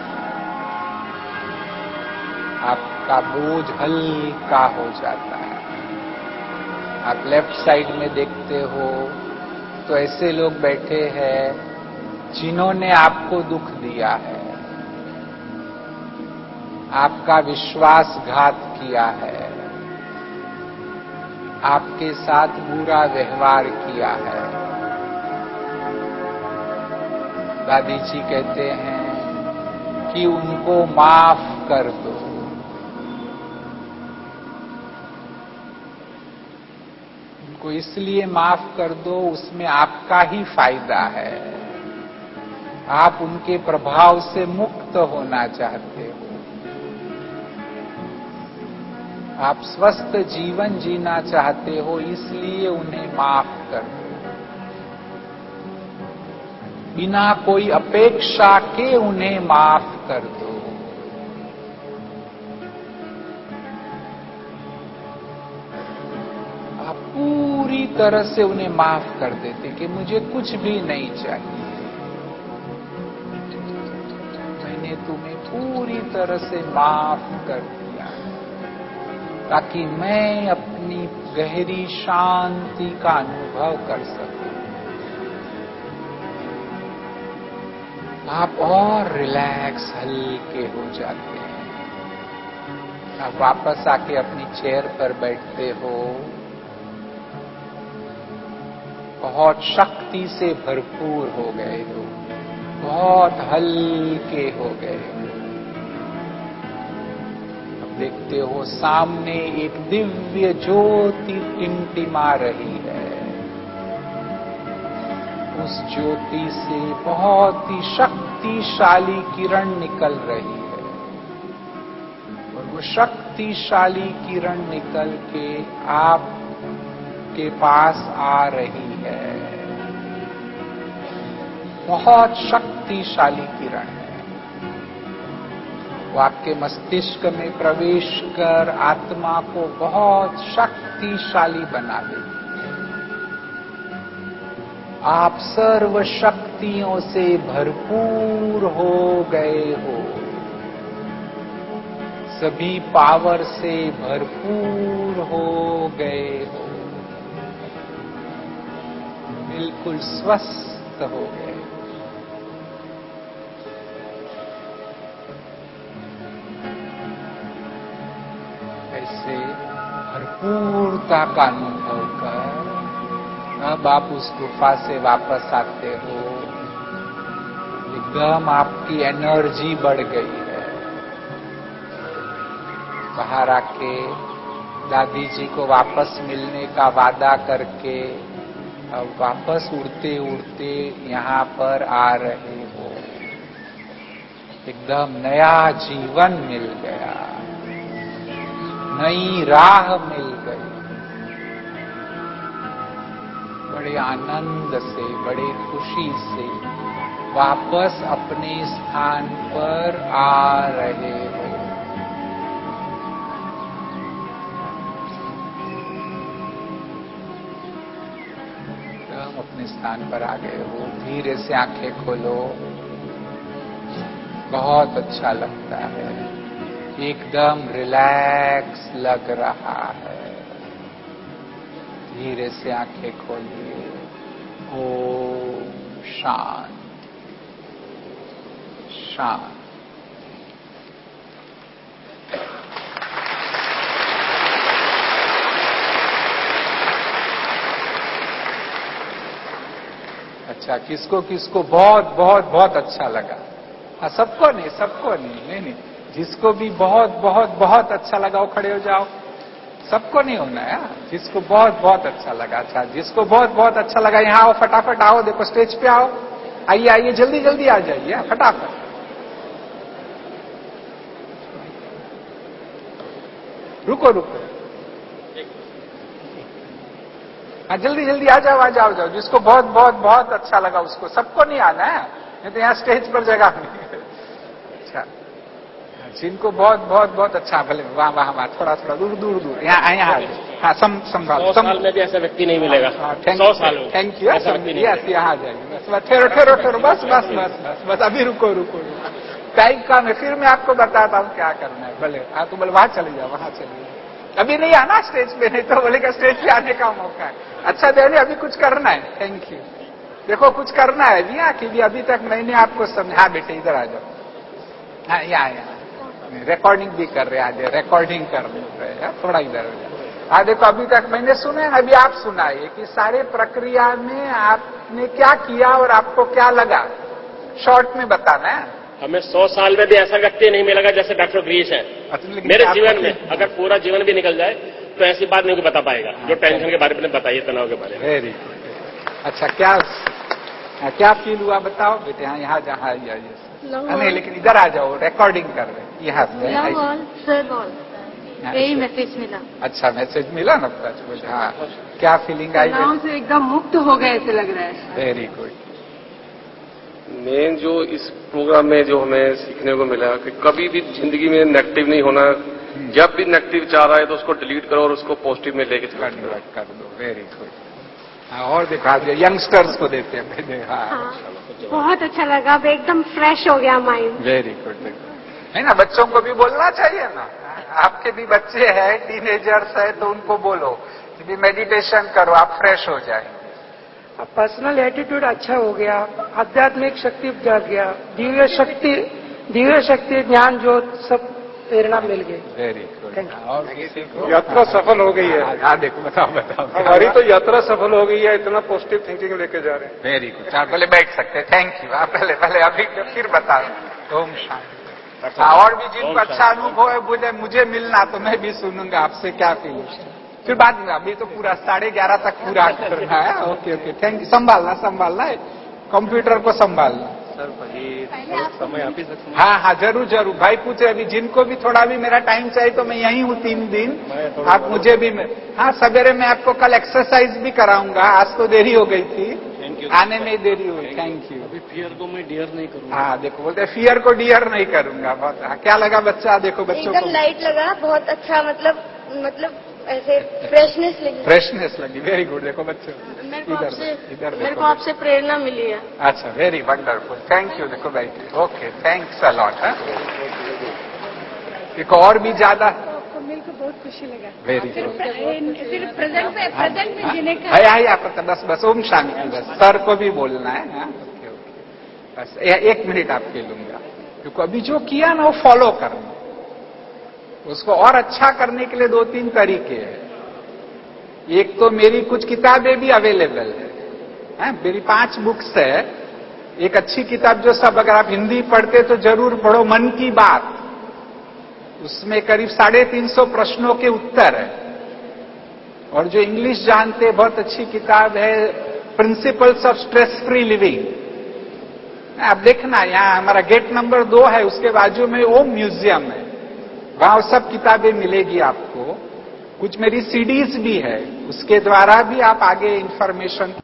आपका बोझ हल्का हो जाता है। आप लेफ्ट साइड में देखते हो तो ऐसे लोग बैठे हैं जिन्होंने आपको दुख दिया है, आपका विश्वासघात किया है, आपके साथ बुरा व्यवहार किया है। दादी जी कहते हैं कि उनको माफ कर दो। उनको इसलिए माफ कर दो, उसमें आपका ही फायदा है। आप उनके प्रभाव से मुक्त होना चाहते हो। आप स्वस्थ जीवन जीना चाहते हो, इसलिए उन्हें माफ कर दो। बिना कोई अपेक्षा के उन्हें माफ कर दो। आप पूरी तरह से उन्हें माफ कर देते कि मुझे कुछ भी नहीं चाहिए, मैंने तुम्हें पूरी तरह से माफ कर दिया ताकि मैं अपनी गहरी शांति का अनुभव कर सकूं। आप और रिलैक्स हल्के हो जाते हैं। आप वापस आके अपनी चेयर पर बैठते हो। बहुत शक्ति से भरपूर हो गए हो, बहुत हल्के हो गए हो। अब देखते हो सामने एक दिव्य ज्योति टिमटिमा रही है। उस ज्योति से बहुत ही शक्तिशाली किरण निकल रही है और वो शक्तिशाली किरण निकल के आप के पास आ रही है। बहुत शक्तिशाली किरण है। वो आपके मस्तिष्क में प्रवेश कर आत्मा को बहुत शक्तिशाली बना देती है। आप सर्व शक्तियों से भरपूर हो गए हो, सभी पावर से भरपूर हो गए हो, बिल्कुल स्वस्थ हो गए। ऐसे से भरपूरता का अनुभव कर अब आप उस गुफा से वापस आते हो। एकदम आपकी एनर्जी बढ़ गई है। बाहर आके दादी जी को वापस मिलने का वादा करके अब वापस उड़ते उड़ते यहाँ पर आ रहे हो। एकदम नया जीवन मिल गया, नई राह मिल गई। बड़े आनंद से, बड़े खुशी से वापस अपने स्थान पर आ रहे हो। हम अपने स्थान पर आ गए हो। धीरे से आंखें खोलो। बहुत अच्छा लगता है, एकदम रिलैक्स लग रहा है। धीरे से आंखें खोलिए। ओम शांत शांत। अच्छा, किसको किसको बहुत बहुत बहुत अच्छा लगा? हाँ, सबको नहीं, सबको नहीं, नहीं नहीं जिसको भी बहुत बहुत बहुत अच्छा लगा वो खड़े हो जाओ। सबको नहीं होना है। जिसको बहुत बहुत अच्छा लगा, अच्छा जिसको बहुत बहुत अच्छा लगा यहाँ आओ, फटाफट आओ। देखो स्टेज पे आओ, आइए आइए, जल्दी जल्दी आ जाइए फटाफट। रुको रुको, हाँ जल्दी जल्दी आ जाओ, आ जाओ जाओ। जिसको बहुत बहुत बहुत अच्छा लगा उसको, सबको नहीं आना है, नहीं तो यहाँ स्टेज पर जगह नहीं। अच्छा, जिनको बहुत बहुत बहुत अच्छा, भले वहाँ वहाँ वहाँ थोड़ा थोड़ा दूर दूर दूर, यहाँ यहाँ हाँ सम संभाल। सौ साल में भी ऐसा व्यक्ति नहीं मिलेगा। सौ साल में थैंक यू। यस, यहाँ आ जाएंगे। बस ठहरो ठहरो ठहरो, बस बस बस बस बस अभी रुको रुको रुको, टाइम कम है, फिर मैं आपको बताता हूँ क्या करना है। भले हाँ तो बोले वहां चले जाओ, वहां चले जाओ। अभी नहीं आना स्टेज पे, नहीं तो बोलेगा स्टेज पे आने का मौका है। अच्छा देने अभी कुछ करना है। Thank you. देखो कुछ करना है अभी, यहाँ की भी अभी तक मैंने आपको समझा। बेटे इधर आ जाओ। हाँ यहाँ यहाँ रिकॉर्डिंग भी कर रहे हैं, आज रिकॉर्डिंग कर रहे हैं, थोड़ा इधर हो जाए। हाँ देखो अभी तक मैंने सुना है, अभी आप सुनाइए कि सारे प्रक्रिया में आपने क्या किया और आपको क्या लगा, शॉर्ट में बताना है। हमें सौ साल में भी ऐसा व्यक्ति नहीं मिलेगा जैसे डॉक्टर ग्रीश है। मेरे जीवन में अगर पूरा जीवन भी निकल जाए तो ऐसी बात नहीं बता पाएगा जो टेंशन के बारे में बताइए, तनाव के बारे में। Very good. अच्छा क्या क्या फील हुआ बताओ बेटे। हाँ यहाँ जहाँ आइए। नहीं लेकिन इधर आ जाओ, रिकॉर्डिंग कर रहे हैं यहाँ पे। यही मैसेज मिला। अच्छा मैसेज मिला ना। हाँ क्या फीलिंग आई? तनाव से एकदम मुक्त हो गए ऐसे लग रहा है। Very good. मेन जो इस प्रोग्राम में जो हमें सीखने को मिला कि कभी भी जिंदगी में नेगेटिव नहीं होना। जब भी नेगेटिव चाह रहा है तो उसको डिलीट करो और उसको पॉजिटिव में लेके कन्वर्ट कर दो। Very good. हाँ और दिखा दिया यंगस्टर्स को देते हैं। हाँ, हाँ बहुत अच्छा लगा, अब एकदम फ्रेश हो गया माइंड। Very good. है ना, बच्चों को भी बोलना चाहिए ना। आपके भी बच्चे हैं, टीनेजर्स है, तो उनको बोलो कि भी मेडिटेशन करो, आप फ्रेश हो जाएंगे। पर्सनल एटीट्यूड अच्छा हो गया, आध्यात्मिक शक्ति जाग गया, दिव्य शक्ति दिव्य शक्ति ज्ञान जो सब प्रेरणा मिल गई। Very good. और किसी को यात्रा सफल हो गई है। हाँ देखो बताओ बताओ। हमारी तो यात्रा सफल हो गई है, इतना पॉजिटिव थिंकिंग लेके जा रहे हैं। Very good. आप पहले बैठ सकते हैं। Thank you. आप पहले पहले अभी फिर बताओ। ओम शांति। और भी जिनको अच्छा अनुभव है बोले मुझे मिलना, तो मैं भी सुनूंगा आपसे क्या फील। फिर बाद में, अभी तो पूरा साढ़े ग्यारह तक पूरा करना है। Okay okay thank you. संभालना संभालना है, कंप्यूटर को संभालना। सर भाई समय आप ही सकते। हाँ हाँ जरूर जरूर। भाई पूछे अभी जिनको भी थोड़ा भी मेरा टाइम चाहिए तो मैं यहीं हूँ तीन दिन। आप मुझे भी, हाँ सवेरे मैं आपको कल एक्सरसाइज भी कराऊंगा। आज तो देरी हो गई थी, आने में देरी हुई। Thank you. अभी फियर को मैं डियर नहीं करूंगा। हाँ देखो बोलते फियर को डियर नहीं करूंगा। बहुत हाँ, क्या लगा बच्चा? देखो बच्चों को एकदम लाइट लगा, बहुत अच्छा, मतलब मतलब ऐसे फ्रेशनेस लगी। फ्रेशनेस लगी। Very good. देखो बच्चों मेरे को आपसे इधर मेरे को आपसे प्रेरणा मिली है। अच्छा वेरी वंडरफुल। Thank you. देखो भाई ओके थैंक्स अ लॉट। एक और भी ज्यादा आपको मिलकर बहुत खुशी लगा। Very good. सिर्फ प्रेजेंट में प्रेजेंट में जीने का। है आई आप बस बस ओम शांति। बस सर को भी बोलना है। हाँ ओके ओके बस एक मिनट आपके लूंगा, क्योंकि अभी जो किया ना वो फॉलो करना। उसको और अच्छा करने के लिए दो तीन तरीके हैं। एक तो मेरी कुछ किताबें भी अवेलेबल है, है? मेरी पांच बुक्स है। एक अच्छी किताब जो सब अगर आप हिंदी पढ़ते तो जरूर पढ़ो, मन की बात। उसमें करीब साढ़े तीन सौ प्रश्नों के उत्तर है। और जो इंग्लिश जानते बहुत अच्छी किताब है, principles of stress free living. आप देखना यहाँ हमारा गेट नंबर दो है, उसके बाजू में ओम म्यूजियम है, वहां सब किताबें मिलेगी आपको। कुछ मेरी सीडीज भी है, उसके द्वारा भी आप आगे इंफॉर्मेशन